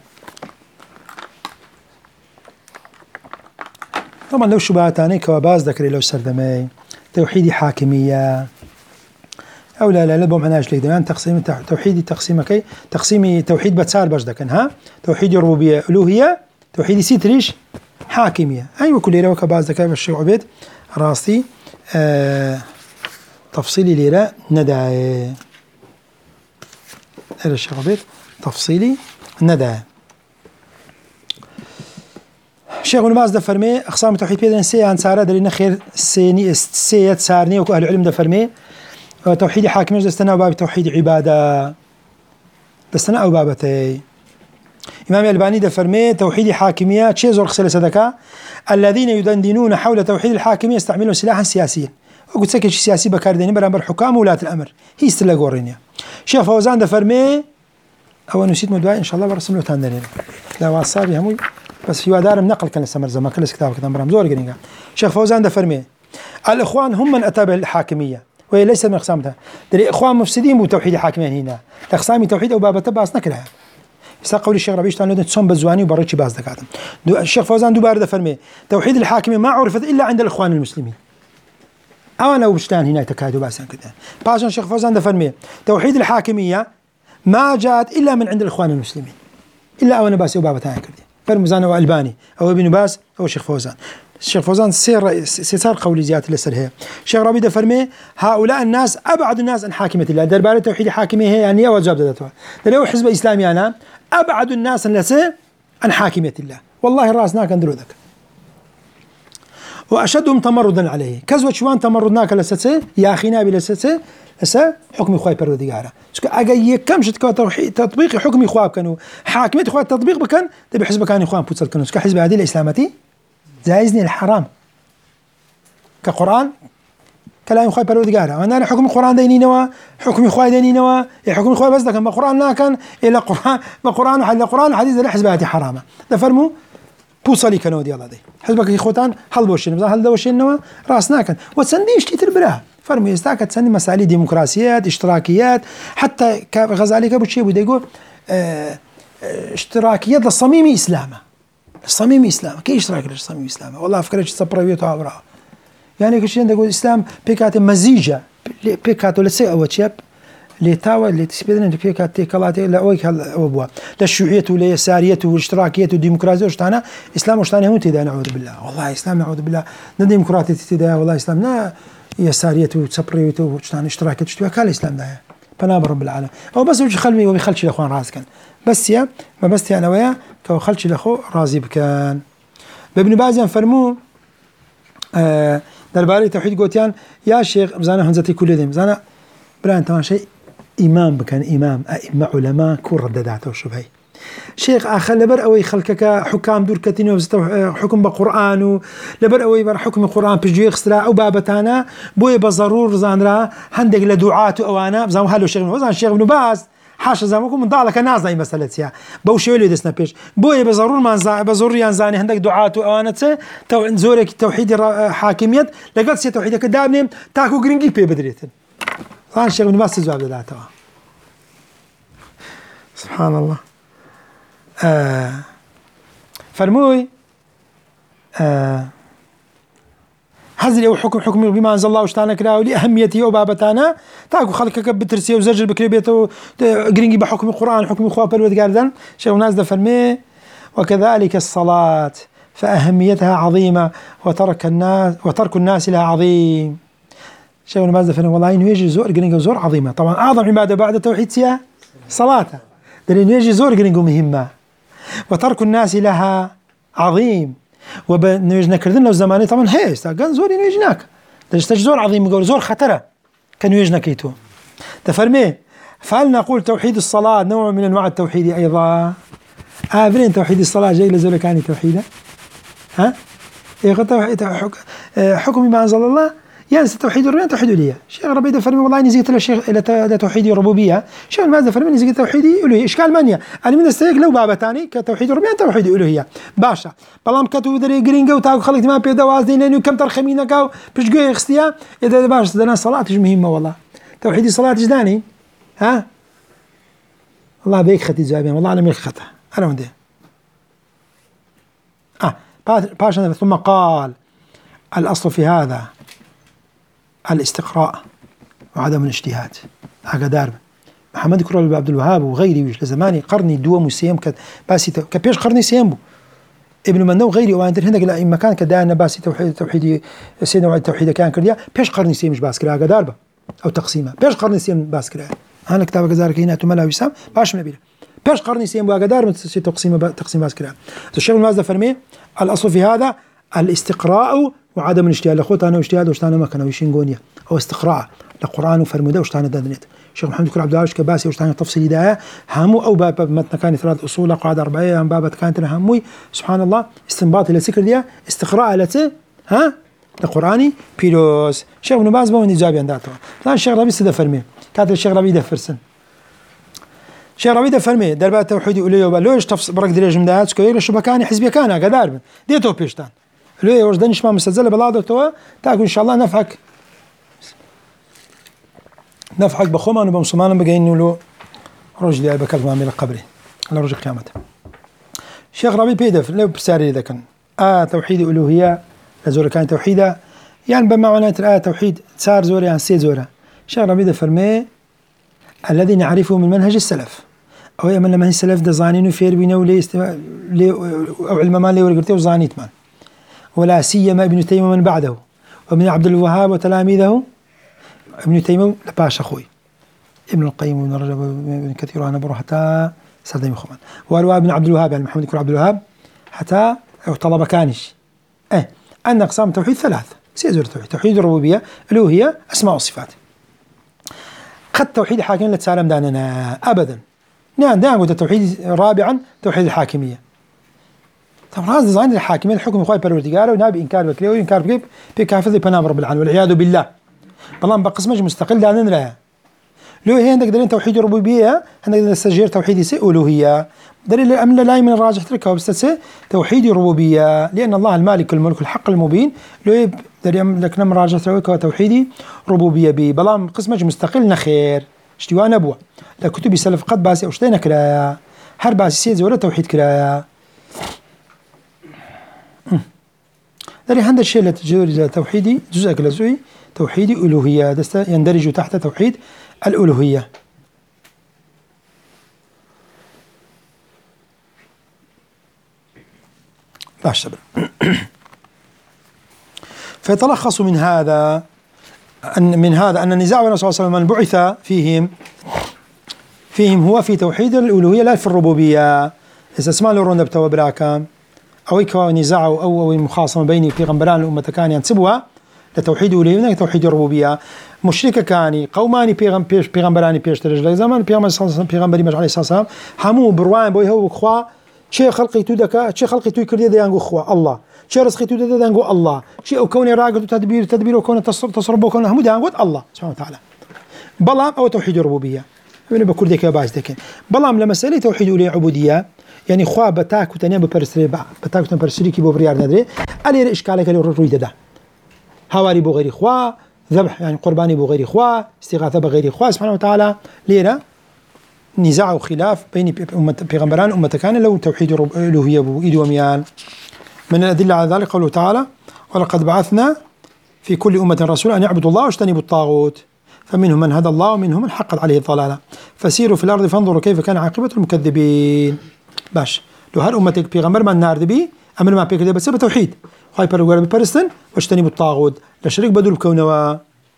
طبعا لو شبهاتاني كواباز ذكري لو سردمي توحيد حاكمية أو لا لا لا بمعناش لك دمان تقسيم توحيد تقسيم كي تقسيم توحيد بتسار باش دكن ها توحيد الربوبية ألوهية توحيد سيتريش حاكمية أيوة كل روك باز ذكر الشيخ عبيد راسي آه تفصيلي ليرة ندعي هذا الشيخ عبيد تفصيلي ندعي الشيخ ابن باز دفرمي أقسام التوحيد بيدن سي عن سارة دلنا خير سيني سيت سارني وكو أهل العلم دفرمي توحيد حاكمية دستنا باب توحيد عبادة دستنا أو بابتي. إمام الألباني دفرمي توحيد حاكمية شيء زور خسالة صدقاء الذين يدندنون حول توحيد الحاكمية يستعملون سلاحا سياسيا وقلت سكت سياسي بكارديني برامبر حكام ولاة الأمر هي استلا قورينيا. شيخ فوزان دفرمي أو نسيت مدواي إن شاء الله برسم له تاندرين لا واصابي هموي بس في ودار نقل كان لسه مرزما كل كتاب كتاب برام زور قرينيا. شيخ فوزان دفرمي الإخوان هم من أتى بالحاكمية وهي ليس من أقسامها دليل إخوان مفسدين بتوحيد حاكمية هنا أقسام توحيد أو باب تبعث نكلها يساق الشيخ ربيش تعالى تصوم بزواني وبرتش باز دكاتم. الشيخ فوزان دوبار دفرمي توحيد الحاكمية ما عرفت إلا عند الإخوان المسلمين أنا وبشتان هنا تكادوا باسا كده. باشا الشيخ فوزان دفرمي توحيد الحاكمية ما جاءت إلا من عند الإخوان المسلمين إلا أو نباس أو بابتها كده فرمزان أو ألباني أو ابن باس أو الشيخ فوزان. الشيخ فوزان سير سير قولي زيادة لسرها. الشيخ ربي دفرمي هؤلاء الناس أبعد الناس عن حاكمة الله دربارة توحيد الحاكمية هي يعني وجاب دتها لو حزب إسلامي أنا أبعد الناس لسه عن حاكمية الله والله الرأسنا كان درودك وأشدهم تمردا عليه كزوة شوان تمردناك لسه يا أخينا بلسه لسه حكم إخوة بردقارة أجي كم شت توحيد تطبيق حكم إخوة كانوا حاكمية إخوة تطبيق بكن تبي حزب كان إخوان بوتصل كانوا كحزب هذه الإسلامتي جائزني الحرام كقرآن كلام خوي بالودجارة أنا حكم القرآن ديني نوا حكم خوي ديني نوا حكم خوي بس لكن القرآن لا كان إلا قرآن بقرآن حل القرآن حديث الحزبات حرامة تفرموا بوصلي كانوا دي الله دي حزبك يا خوتان هل بوشين هل دوشين نوا راسنا كان وتسنديش كتير براه فرموا يستاك تسندي مسائل ديمقراطيات اشتراكيات حتى غزالي كابو شيء بده يقول اه اه اشتراكيات للصميم إسلامه الصميم إسلامه كي اشتراك للصميم إسلامه والله فكرت تصبر عبرها يعني كشين تقول الإسلام بيكات مزيجة بيكات ولا سي أو شاب لتاوى اللي تسبيدنا بيكات تكلاتي لا أويك هالأبواب للشيوعية ولا يسارية والاشتراكية والديمقراطية وشتانا إسلام وشتانا هم تدا نعوذ بالله والله إسلام نعوذ بالله نديمقراطية تدا والله إسلام نا يسارية وتصبرية وشتانا اشتراكية وشتوا كان الإسلام ده فناب رب العالمين أو بس وجه خلمي وبيخلش الأخوان راس كان بس يا ما بس يا أنا ويا كو خلش الأخو رازي بكان بابن باز ينفرمو آه درباري توحيد قوتيان يا شيخ بزانا هنزتي كل ذي بزانا بران تمام شيء إمام بكان إمام أئمة علماء كل ردداته وشبهي شيخ آخر لبر أوي خلكك حكام دور كتينو حكم بقرآن لبر أوي بر حكم القرآن بيجي يخسر أو بابتانا بوي بضرور زانرا هندق لدعاة أوانا بزانا هلو شيخ وزان شيخ ابن باز حاشا زعمكم من ضالك الناس زي مسألة يا بوشي ولي دسنا بيش بوي بزرور ما زا بزرور ينزاني عندك دعاة وأوانته تو زورك توحيد حاكمية لقد سي توحيدك دابني تاكو جرينجي بي بدريتن طبعا الشيخ من ما استجاب ذاته سبحان الله آه فرموي آه هذا أو حكم حكم بما أنزل الله وشتانا كلا ولأهميته وبابتانا تاكو خلقك بترسي وزجر بكريبيته جرينجي بحكم القرآن حكم خواب الود قاردن شيخ ناس دفرمي وكذلك الصلاة فأهميتها عظيمة وترك الناس وترك الناس لها عظيم شيخ ناس دفرمي والله إنه يجي زور جرينجو زور عظيمة طبعا أعظم عبادة بعد التوحيد سيا صلاة لأنه يجي زور جرينجو مهمة وترك الناس لها عظيم وبنجنا كردنا لو زماني طبعا هي استاجن زور يجناك تجتج زور عظيم يقول زور خطره كانوا يجنا كيتو تفرمي فهل نقول توحيد الصلاة نوع من انواع التوحيد ايضا عابرين توحيد الصلاة جاي لزول كان توحيدا ها ايه توحيد حكم ما انزل الله ينسى توحيد الربوبية توحيد الألوهية الشيخ ربيع فرمي والله إني زيت الشيخ إلى توحيد الربوبية الشيخ ماذا فرمي إني زيت توحيد الألوهية إشكال مانيا أنا من استيق لو بابا تاني كتوحيد الربوبية توحيد الألوهية باشا بلام كتو دري جرينجو تاو خلقت ما بيدا وازدين لأنه كم ترخمينا كاو بيشجوا يخستيا إذا باش دنا صلاة مهمة والله توحيد الصلاة جداني ها الله بيك ختي زابين والله أنا ملك خطأ أنا وندي آه باشا ثم قال الأصل في هذا الاستقراء وعدم الاجتهاد هكذا دار محمد كرول عبد الوهاب وغيري وش لزماني قرني دوم وسيم كد باسي كبيش قرني سيمبو ابن منو وغيري وانت هندك لا مكان كدانا باسي توحيد توحيدي سيدنا وعد توحيد كان كرديا بيش قرني سيم مش باسكرا هكذا داربه او تقسيمه بيش قرني سيم باسكرا انا كتابك زارك هنا تملا وسام باش نبيله بيش قرني سيم هكذا دار تقسيمه تقسيم باسكرا الشيخ ماذا فرمي الاصل في هذا الاستقراء وعدم الاجتهاد لخوت انا واجتهاد وشتانا ما كانوا يشينغونيا او استقراء القران وفرموده وشتانا دادنيت الشيخ محمد كرول عبد العزيز كباسي وشتانا تفصيل ده همو او باب متن كان ثلاث اصول قاعده اربعيه عن باب كانت هموي سبحان الله استنباط الى سكر دي استقراء لته ها القراني بيروس الشيخ ابن باز بون ايجابي عنداته لا الشيخ ربيع سده فرمي كاتب الشيخ ربيع ده فرسن الشيخ ربيع ده فرمي دربات توحيد اليه وبلوش تفص برك درج مدات كوير شبكاني حزبي كان قدار ديتو بيشتان ليه وجدنيش ما مستزله بلاده توا تاكل ان شاء الله نفعك نفعك بخومان وبمصمان بقين له رجلي بكلم عامل قبري على رجل قيامته الشيخ ربيع بيدف لو بساري اذا كان اه توحيد الالوهيه لزور كان توحيده يعني بمعنى آه توحيد صار زور يعني سي زوره الشيخ ربيع فرمي الذي نعرفه من منهج السلف او من منهج السلف ده زانين فير بينو لي او علم ما لي ورقته وزانيت مان ولا سيما ابن تيمية من بعده ومن عبد الوهاب وتلاميذه ابن تيمية لباش أخوي ابن القيم وابن رجب وابن كثير وأنا بروح حتى سردين خمان وروى ابن عبد الوهاب يعني محمد كر عبد الوهاب حتى طلب كانش اه أن أقسام التوحيد ثلاث سيزور التوحيد توحيد الربوبية الألوهية أسماء وصفات خد توحيد حاكم لتسالم داننا أبدا نعم دائما قلت التوحيد رابعا توحيد الحاكمية طبعا هذا زين الحاكمية الحكم خوي بالوردقارة ونابي إنكار بكريه وإنكار بكيف بكافذ بنام رب العالمين والعياذ بالله بلان بقسمج مستقل دانن راه لو هي عندك دليل توحيد الربوبيه عندك نستجير توحيد سي الوهيه دليل الامل لا من الراجح تركه بس توحيد الربوبيه لان الله المالك الملك الحق المبين لو دليل لك نم راجح تركه توحيد ربوبيه بي بلان قسمج مستقل نخير اشتوى نبوه لكتب سلف قد باسي اشتينا كرايا هر باسي سي ولا توحيد كرايا دليل هذا الشيء اللي تجوز توحيدي جزء كلازوي توحيد الوهيه يندرج تحت توحيد الألوهية. لا شبر. فيتلخص من هذا أن من هذا أن النزاع بين الرسول صلى الله عليه وسلم من بعث فيهم فيهم هو في توحيد الألوهية لا في الربوبية. إذا اسمع له رون بتوا براكم أو يكون نزاع أو أو مخاصمة بيني في غنبران الأمة كان ينسبها لتوحيد الألوهية توحيد الربوبية. مشركة كاني قوماني بيغم بيش بيغمبراني بيش ترجع زمان بيغمبر صلى الله عليه وسلم بيغمبري مج عليه الصلاة والسلام همو بروان بوي هو خوا شيء خلقي تو دكا شيء خلقي تو كردي ديانغو خوا الله شيء رزقي تو ديانغو الله شيء او كوني راقد تدبير تدبير وكون تصرف وكون همو ديانغو الله سبحانه وتعالى بلام او توحيد الربوبية ابن بكر ديك باز دكن بلام لمسألة توحيد الألوهية عبودية يعني خوا بتاك وتنيا ببرسري بتاك وتنبرسري كي بوبريار ندري علي إشكالك اللي رويده ده هواري بو غير خوا ذبح يعني قرباني بو غير خوا استغاثة بغير خوا سبحانه وتعالى ليرة نزاع وخلاف بين أمة بيغمبران أمة كان لو توحيد الألوهية بو إيد وميان. من الأدلة على ذلك قوله تعالى ولقد بعثنا في كل أمة رسولا أن يعبدوا الله واجتنبوا الطاغوت فمنهم من هدى الله ومنهم من حقت عليه الضلالة فسيروا في الأرض فانظروا كيف كان عاقبة المكذبين. باش لو هر أمتك بيغمبر ما النار دبي أمر ما بيكذب بس بتوحيد خاي برجوار ببرستن واجتنبوا الطاغوت لا شريك بدل بكونوا.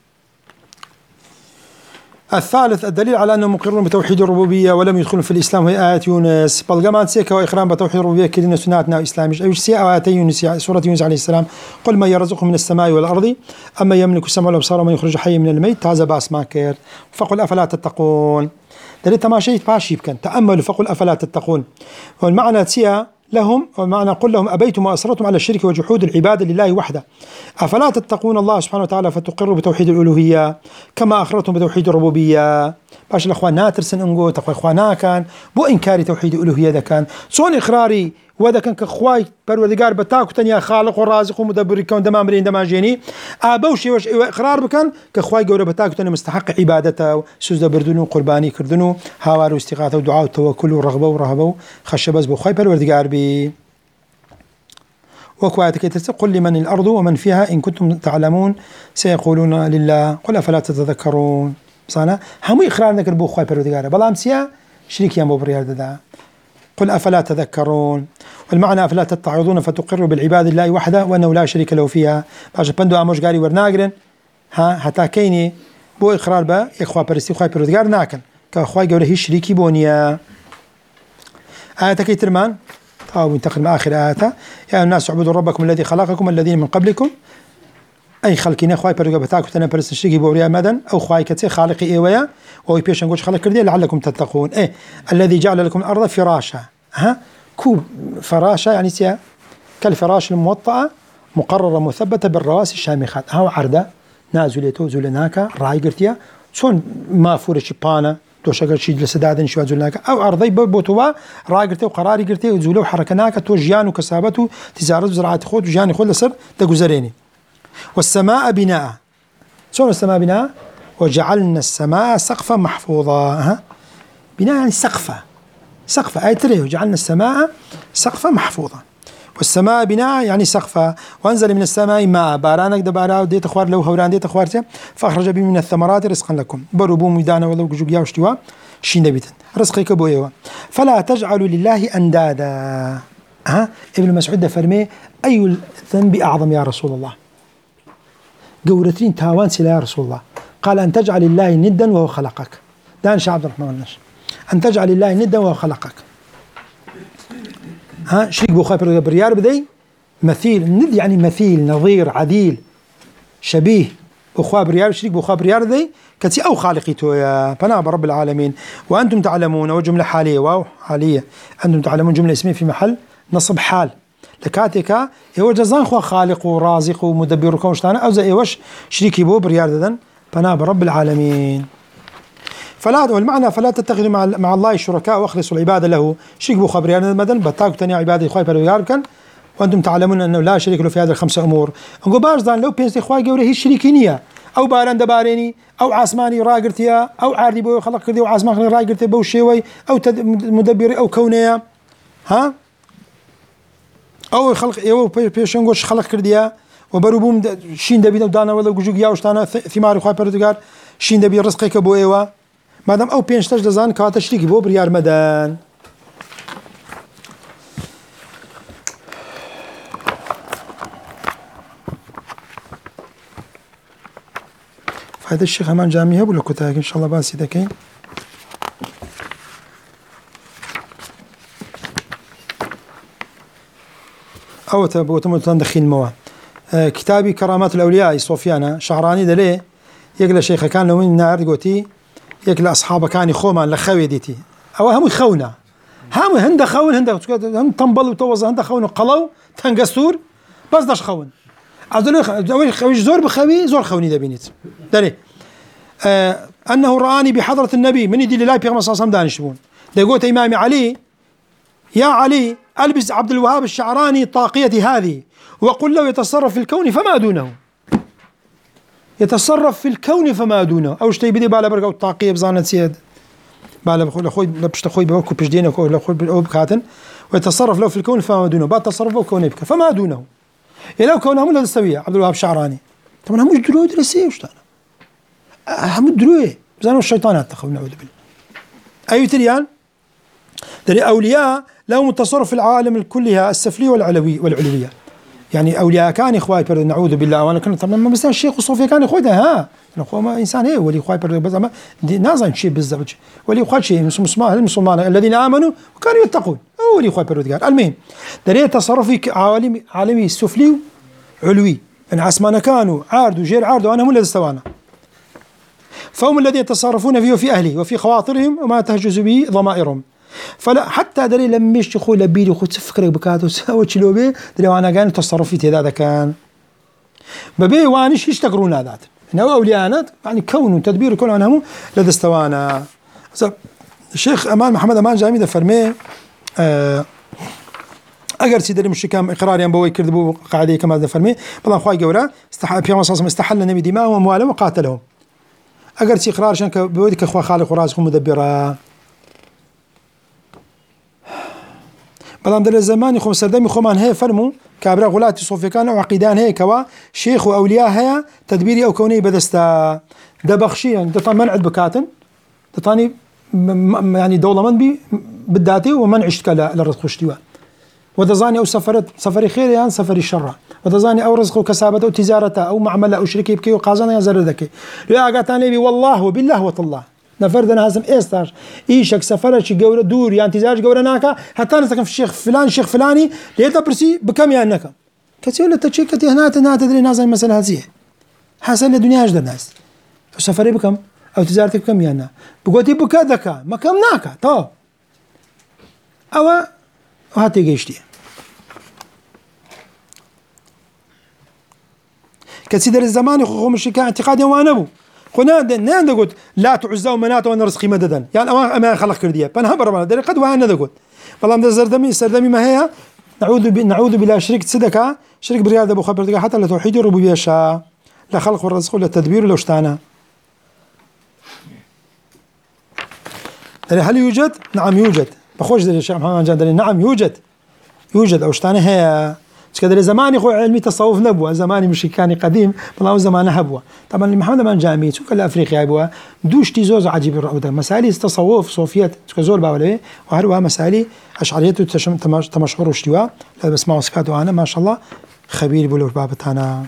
الثالث الدليل على أنهم مقرون بتوحيد الربوبية ولم يدخلوا في الإسلام وهي آيات يونس بلغمان سيكا وإقرام بتوحيد الربوبية كلنا سناتنا إسلامي أي شيء آيات يونس سورة يونس عليه السلام قل من يرزقكم من السماء والأرض أما يملك السمع والأبصار ومن يخرج حي من الميت هذا باس ماكر فقل أفلا تتقون دليل تماشي باشي كان تأملوا فقل أفلا تتقون والمعنى تسيا لهم والمعنى قل لهم أبيتم وأصرتم على الشرك وجحود العبادة لله وحده أفلا تتقون الله سبحانه وتعالى فتقروا بتوحيد الألوهية كما أخرتم بتوحيد الربوبية. باش الأخوان ناترسن أنقو تقوى إخوانا كان بو إنكاري توحيد الألوهية ذا كان صون إقراري وذا كان كخواي بروردگار بتاكو تنيا خالق ورازق ومدبر كون دما أمرين دما جيني أبوشي وش إقرار بكن كخواي جورا بتاكو تنيا مستحق عبادته سوزدا بردنو قرباني كردنو هاوار واستغاثة ودعاء وتوكل ورغبة ورهبة خش بس بخواي بروردگار بي وكواتك قل لمن الأرض ومن فيها إن كنتم تعلمون سيقولون لله قل أفلا تتذكرون صانا هم إقرار نكر بو خواي بروردگار بلام سيا شريك يام بو بريار دا قل أفلا تذكرون والمعنى أفلا تتعظون فتقروا بالعباد الله وحده وأنه لا شريك له فيها باش بندو أموش قاري ورناقرن ها حتى كيني بو إقرار با إخوة برستي خواي بروردگار ناكن كأخواي قوله هي شريكي بونيا. آية كي ترمان أو تقريبا آخر آية يا الناس اعبدوا ربكم الذي خلقكم الذين من قبلكم أي خلقنا خواي بروردگار بتاعكم تنا برست شريكي بوريا مدن أو خواي كتي خالقي إيويا أو يبيش نقولش خلق كردي لعلكم تتقون إيه الذي جعل لكم الأرض فراشا ها كوب فراشة يعني سيا كالفراش الموطأة مقررة مثبتة بالرواسي الشامخات هاو عردة نازلتو زولناكا راي قرتيا شون ما فورش بانا توش اگر شي لسدادن شو زولناكا او ارضي بوتوا راي قرتي وقراري قرتي وزولو حركناكا تو جيان وكسابته تجارة وزراعة خود وجيان خود لسر تجوزريني. والسماء بناء شون السماء بناء وجعلنا السماء سقفا محفوظا ها بناء يعني سقفا سقفا أي تريه وجعلنا السماء سقفا محفوظا والسماء بناء يعني سقفا وأنزل من السماء ماء بارانك دبارا وديت أخوار لو هوران ديت أخوارته فأخرج به من الثمرات رزقا لكم بربو ميدانا ولو جوجيا واشتوا شي نبيتا رزقك بويوا فلا تجعلوا لله أندادا ها ابن مسعود فرمي أي الذنب أعظم يا رسول الله قورتين تاوان سلا يا رسول الله قال أن تجعل الله ندا وهو خلقك دان شاه عبد الرحمن النش أن تجعل الله ندا وهو خلقك ها شريك بوخاي بريار بدي مثيل ند يعني مثيل نظير عديل شبيه أخوة بريار شريك بوخاي بريار بدي كتي أو خالقيته يا فنعم رب العالمين وأنتم تعلمون وجملة حالية واو حالية أنتم تعلمون جملة اسمية في محل نصب حال لكاتك هو جزان خوا خالق ورازق ومدبر وكونشتانا أو زي وش شريكي بو بريار ددن پناه برب العالمين. فلا والمعنى فلا تتخذوا مع, مع الله شركاء واخلصوا العبادة له. شيك بو خبريان المدن بتاكو تاني عبادة إخوائي بالوياركن وأنتم تعلمون أنه لا شريك له في هذه الخمسة أمور. نقول بارزان لو بينس إخوائي جوري هي شريكينية أو باران دباريني أو عاسماني راقرتيا أو عاردي بو خلق كردي وعاسماني راقرتي بو شيوي أو مدبري أو كونية ها أو خلق أو بيشنقوش خلق كرديا وبروبوم شين دبي دانا ولا جوجو يا وشتانا ثمار إخوائي بالويار شين دبي رزقك بو إيوا مادام أو بينش تاج دزان كات شريكي بو بريار مدان. هذا الشيخ همان جامعي ولا كتاك إن شاء الله باسي ذكي أو تبغى تموتان دخين موا آه كتابي كرامات الأولياء صوفيانا شعراني دليه يقل شيخ كان لو من نار قوتي يقل أصحابه كان يخوما لخوي ديتي أو هم خونا هم هند خون هند هم تنبل وتوز هند خون قلو تنقصور بس داش خون أقول خوي زور بخوي زور خوني ده بينيت دليه آه أنه رآني بحضرة النبي من يدي لله بيغمى صلى الله عليه وسلم دانشبون ده قلت إمامي علي يا علي ألبس عبد الوهاب الشعراني طاقيتي هذه وقل له يتصرف في الكون فما دونه يتصرف في الكون فما دونه أو شتي بدي بالا برقة الطاقية بزانة سياد بالا بخوي لخوي لبشت خوي بوكو بجدينه كو لخوي بكاتن ويتصرف له في الكون فما دونه بعد تصرف له كون يبكى فما دونه لو كونه لا تستوي عبد الوهاب الشعراني طبعا هم يدروا درسيه وش تانا هم يدروا بزانوا الشيطانات تخو نعوذ بالله أي تريان دري أولياء لهم التصرف في العالم كلها السفلي والعلوي والعلوية يعني أولياء كان إخوائي برد نعوذ بالله وأنا كنت طبعا ما بس الشيخ الصوفي كان إخوائي ها أخوه ما إنسان إيه ولي إخوائي برد بس ما نازل شيء بالضبط ولي إخوائي شيء مسلمان المسلمان الذين آمنوا وكانوا يتقون ولي إخوائي برد قال المهم دري تصرف في عالمي عالمي السفلي علوي يعني عسمان كانوا عارض وغير عارض وأنا هم الذي استوانا فهم الذين يتصرفون فيه وفي أهله وفي خواطرهم وما تهجز به ضمائرهم فلا حتى دري لما يشتخوا لبيلي وخذ فكرك بكاتو سوى تشلو بيه دري وانا كان تصرفي في هذا كان ببي وانش يشتكرون هذا انه اولياء يعني كون وتدبير كل عنهم لدى استوانا الشيخ امان محمد امان جامي ده فرمي أه اگر سيدري مش كام اقرار يعني بوي كردبو قاعده كما ده فرمي والله اخوي جورا استحل في مصاص استحل النبي دماء واموالهم وقاتلهم اگر سي اقرار شان بودك اخوه خالق ورازقهم مدبره بلام در الزمان يخو سردمي خومان هي فرمو كابرا غلاتي صوفي كانوا عقيدان هي كوا شيخ واولياء هي تدبيري او كوني بدستا دبخشيا دطا منع بكاتن دطاني يعني دولة من بي بداتي ومنع اشتكى للرزق اشتواء ودزاني او سفرت سفري خير يعني سفري شر ودزاني او رزق كسابته او تجارته او معامله او شركه بكي وقازنا يا زردك يا قاتاني بي والله وبالله وتالله نفردنا هزم إيستاش إيشك سفرش جورة دور يعني تزاج جورة ناكا حتى نسكن في الشيخ فلان الشيخ فلاني ليتا برسي بكم يعني ناكا كتير ولا تشيك كتير هنا تنا تدري نازل مثلا هذه حسن الدنيا أجدر ناس سفري بكم أو تجارتك بكم يعني بقولي بكا ذكا ما كم ناكا طب أو هاتي جيشتي كتير الزمان يخو مش كان اعتقادي وانا أبو قلنا نان قلت لا تعزوا منات وانا رزقي مددا يعني اما ما خلق كرديه فانا هبر ما قد وانا قلت والله من زردمي سردمي ما هي نعوذ ب... نعوذ بلا شرك صدقه شرك برياض ابو خبر حتى لا توحيد الربوبيه شاء لا خلق والرزق ولا التدبير ولا اشتانا هل يوجد؟ نعم يوجد بخوش دري الشيخ محمد جان نعم يوجد يوجد او اشتانا هي كذا زمان يخو علمي تصوف نبوه زماني مش كان قديم والله زمان هبوه طبعا محمد من جامعي شو كل افريقيا يبوه دوش تيزوز عجيب الرؤيه مسائل التصوف صوفيات كزول باولي وهروها مسائل اشعريات تمشهور وشتوا لا بسمع صفات وانا ما شاء الله خبير بقول بابت انا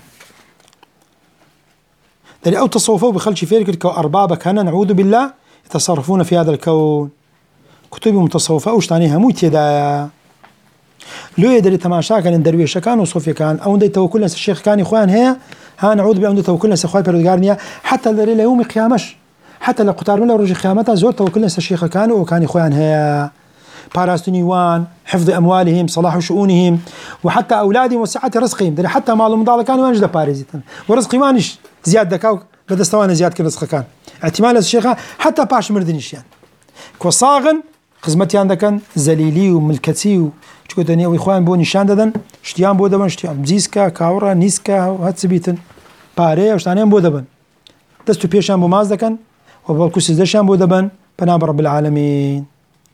دليل او تصوفوا بخلش فيرك اربابك هنا نعوذ بالله يتصرفون في هذا الكون كتب متصوفه اوش ثاني هموت يدا لو يدري تماشا كان درويش كان وصوفي كان او ندي توكل ناس الشيخ كان اخوان هي ها نعوذ بالله توكل ناس اخوان بردغارنيا حتى دري يوم قيامش حتى لو قطار من رجع قيامته زور توكل ناس الشيخ كان وكان اخوان هي باراستنيوان حفظ اموالهم صلاح شؤونهم وحتى اولادهم وسعه رزقهم دري حتى مالهم ضال كانوا انجد باريزيتن ورزقي مانش زياده كاو بدەستەوانە زیادکە ڕزقەکان احتیمال لە شێخە حتا پاش مردنیشیان کۆ ساغن خزمەتیان دەکەن زەلیلی و ملکەتی و چکۆ دەنێەوەی خۆیان بۆ نیشان دەدەن شتیان بۆ دەبن شتیان جیسکە کاوڕە نیسکە هەچ بیتن پارەیە شتانیان بۆ دەبن دەست و پێشیان بۆ ماز دەکەن و بەڵکو سزدەشیان بۆ دەبن پەنا بە ڕەب العالەمین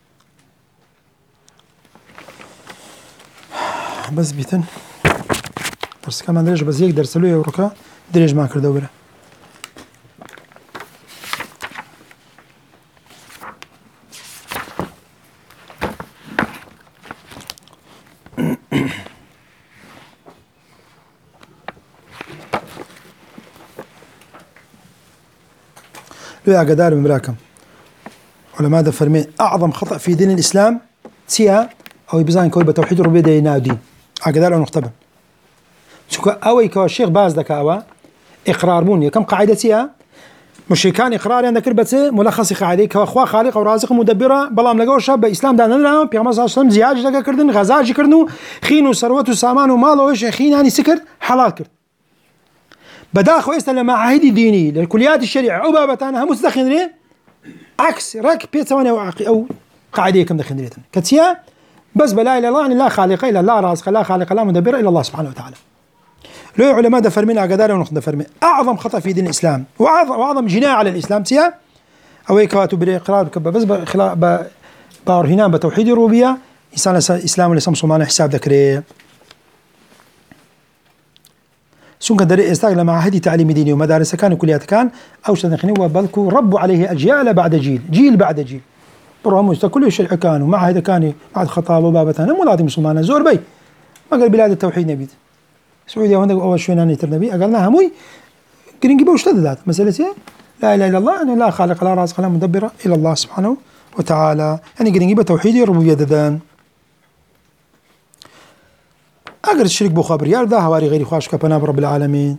بەس بیتن دەرسەکەمان درێژ بەس یەک دەرسە لێ ڕووکە درێژمان کردەوە برە لو أقدار من براكم علماء ده فرمي أعظم خطأ في دين الإسلام تيا أو يبزان كوي بتوحيد الربوبية دينا ودين أقدار أو نختبن شو أوي كوا الشيخ باز دك أوا إقرار بوني كم قاعدة تيا مشركان إقرار عندك كربته ملخص قاعدة كوا أخوا خالق أو رازق مدبرة بلام لقوا شاب إسلام دانا لنا بيعمل صلى الله عليه وسلم زياج لقى كردن غزاج كردنو خينو ثروة وسامان ومال وإيش خين يعني سكر حلال كرد بداخل إيش لما عهدي ديني للكليات الشريعة أو بابتنا هم مستخدمين عكس راك بيت ثواني أو قاعدة كم دخلين كتيا بس بلا إله إلا الله يعني لا خالق إلا الله رازق لا خالق لا مدبر إلا الله سبحانه وتعالى لو علماء دفرمين أقدار ونخد دفرمين أعظم خطأ في دين الإسلام وأعظم, وأعظم جناية على الإسلام تيا أو يكواتو بالإقرار بس بخلا بارهنان بتوحيد الربوبية إنسان الإسلام اللي سمسو معنا حساب ذكري سون كدري استاغ لما عهدي تعليم ديني ومدارس كان وكليات كان أو شدخني وبلكو ربوا عليه أجيال بعد جيل جيل بعد جيل برهم كل شيء كانوا مع هذا كان بعد خطاب وبابتنا مو لازم مسلمان زور بي ما قال بلاد التوحيد نبيت سعودية وهنا أول شوي نانيتر نبي قالنا هموي قرينجي بوشتد ذات مسألة لا إله إلا الله أن لا خالق لا رازق لا مدبر إلا الله سبحانه وتعالى يعني قرينجي بتوحيد الربوبية ددان أقدر الشريك بو خبر ياردا هواري غيري خواش كبنا برب العالمين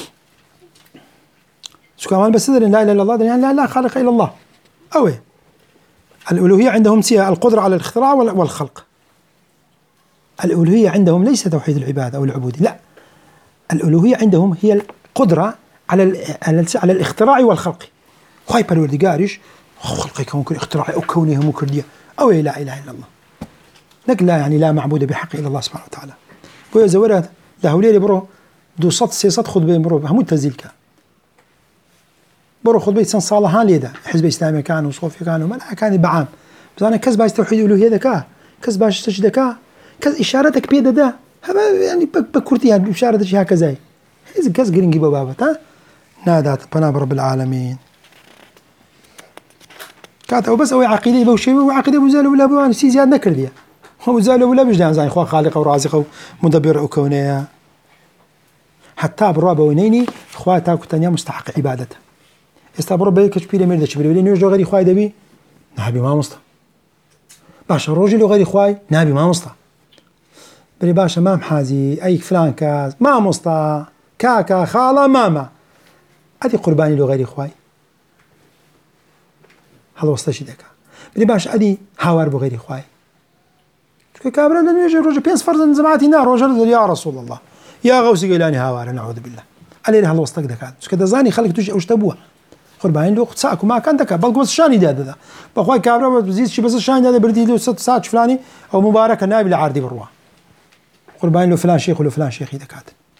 شو كمان بس لا إله إلا الله يعني لا لا خالق إلا الله أوي الألوهية عندهم سيها القدرة على الاختراع والخلق الألوهية عندهم ليس توحيد العبادة أو العبودية لا الألوهية عندهم هي القدرة على على الاختراع والخلق خاي بالوردقارش خلقي كون اختراع أو كونه مكردية أو لا إله إلا الله لك لا يعني لا معبود بحق إلا الله سبحانه وتعالى بويا زورات لا هوليلي برو دو صد سي صد خذ بين برو همو تزيلك برو خذ بيت سن صالحان ليدا حزب إسلامي كانوا وصوفي كانوا ملأ كان بعام بس أنا كذب باش توحيد الألوهية ذكاء كذب باش تجدكاء كذ إشارتك بيد ده هذا يعني بكرتيها بإشارة شيء هكذا إذا كذا قرينجي بابات ها نادات بنا برب العالمين كات أو بس أو عقيدة بوشي وعقيدة بوزال ولا بوان سي زياد نكر ديا هو زال ولا بجدان زين إخوان خالق ورازق ومدبر وكونية حتى برابا ونيني إخواتها كتانيا مستحق عبادته استبرو بيك شبيرة ميرد شبيرة بلي نيوجو غير إخوائي دبي نهبي ما مصطى باشا الرجل وغير إخوائي نهبي ما مصطى بلي باشا مام حازي أي فلان كاز ما مصطى كاكا خالة ماما هذه قرباني لغير إخوائي هذا وسطشي دكا بلي باشا هذه هاوار بغير إخوائي كابرا لن يجي الرجل بينس فرزن زمعتي نار رجل يا رسول الله يا غوثي قيلاني هاوار نعوذ بالله علي هذا وسطك دكا كذا زاني خليك تجي أشتبوها قربانين لو ساعكم ما كان دكا بلقوا الشاني ده ده بأخوي كابرا بزيد شي بس الشاني ده بردي له ست ساعات فلاني أو مبارك النائب العاردي بروا قربانين له فلان شيخ ولو فلان شيخ دكات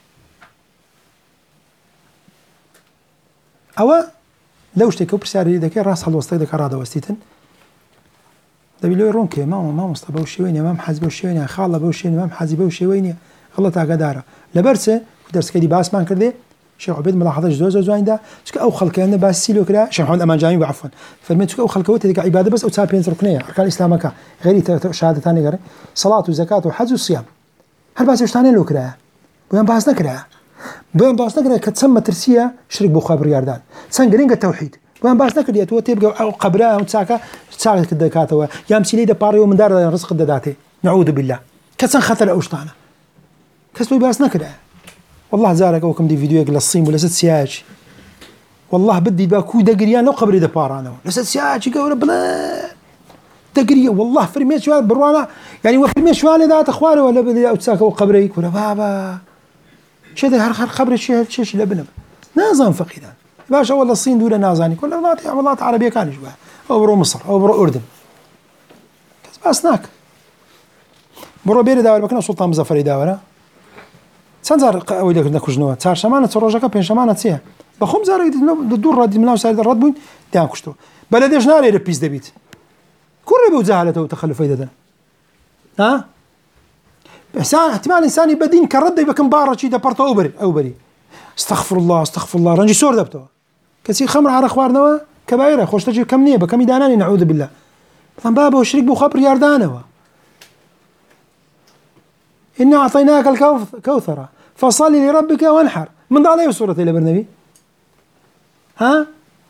أو لو اشتكوا برسالة دكا راس حل وسطك دكا رادا وستيتن ده بيلو يرونك ما ما مصطفى وشي وين ما محزب وشي وين خالة وشي ما محزب وشي وين الله تعالى داره لبرسه درس كدي باس ما كرده شيخ عبيد ملاحظة جزء زوين ده شك أو خلق كأنه بس سيلو كلا شيخ محمد أمان جامي بعفوا فالمن شك أو خلق وتدي كعبادة بس أو تسابين ركنية أركان الإسلام كا غير شهادة ثانية غير صلاة وزكاة وحج وصيام هل بس يشتانين له كلا بيان باس نكرا بيان باس نكرا كتسمى ترسية شرك بخابر ياردان سانجرين التوحيد بيان باس نكرا يتو تبقى أو قبرها وتساكا تساعد كدكاتوا يام سيلي ده باريو من دار رزق الدداتي نعوذ بالله كسن خطر أوشطانا كسبي باس نكرا والله زارك أو كم دي فيديو يقول الصين ولا ست سياج والله بدي باكو دقريان لو قبري دبارانا لست سياج يقول بلا دقريه والله فرمي شوال بروانا يعني وفرمي شوال ذات اخوانه ولا بدي اتساكو قبريك ولا بابا شد هر هر قبر شيء شيء لبنب نظام فقيدان باشا والله الصين دولة نازاني كل وڵاتی وڵات عربیەکانیش بە ئەو بڕۆ مصر ئەو بڕۆ ئوردن کەس باس ناکە بڕۆ بێرە داوای بکەنە سوڵتان مزەفەری داوەرە چەند جار ئەوەی دەکرد نەکوژنەوە چهارشەمانە چ ڕۆژەکە پێنجشەمانە چییە بەخۆم جارێک دوو ڕادی ملااو سای ڕەت بووین دیان کوشتەوە بەلەدێش نارێرە پیس دەبیت کوڕێ بەو جەهالەتەوە تەخەلوفەی دەدەن ها إنسان احتمال إنساني بدين كرد يبكم بارة ده برتا أوبري أوبري استغفر الله استغفر الله رنجي سور دبتوا كثير خمر على أخبارنا كبائرة خوش تجي كم نية بكم يداناني نعوذ بالله مثلا بابا وشريك بخبر ياردانوا إنا أعطيناك الكوثر فصل لربك وانحر من ضع عليه سورة إلى برنبي ها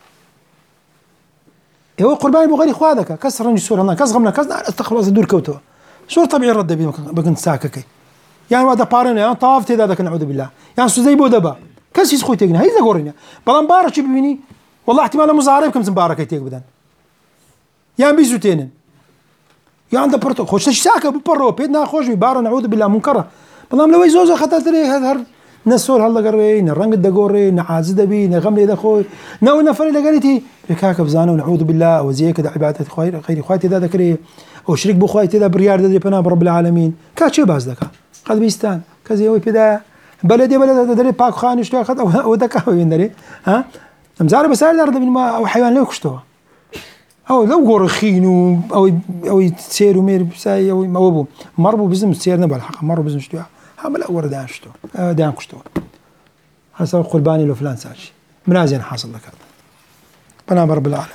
هو قربان بغير إخوانك كسر رنجي سورة كسر غمنا كسر استغفر الله دور كوتوا صورة طبيعي رد بي بكن ساككي يعني وادا بارين يعني طاف تدا داك نعوذ بالله يعني سو زي بودبا كاس خوي تيغنا هي زغورينا بلان بارك بيني والله احتمال مزارب كم مبارك تيغ بدن يعني بيزو تينن يعني عند برتو خوش ساكا ببرو بيدنا خوش بارو نعوذ بالله منكره بلان لو يزوز خاطر هر نسول هلا قري نرنق دغوري نعاز دبي نغملي دخوي نو نفر اللي قالتي بكاك بزانه ونعوذ بالله وزي كذا عباده خير خير اخواتي ذا ذكري وشريك بخواتي ذا بريار ذا بنا برب العالمين كاتشي باز ذاك قد بيستان كزي وي بدا بلدي بلد دري باك خان اشتو اخذ او ذاك وين دري ها مزار بسال دار ما او حيوان لو كشتو او لو غور خينو او او تسيرو مير بساي او موبو مربو بزم سيرنا بالحق مربو بزم شتو حمل أول دان شتو دان كشتو هسه قرباني لو فلان ساجي منازين حاصل لك هذا بنا رب العالمين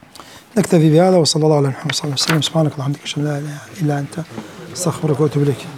نكتفي بهذا وصلى الله على محمد صلى الله عليه وسلم سبحانك اللهم وبحمدك اشهد ان لا اله الا انت استغفرك واتوب اليك.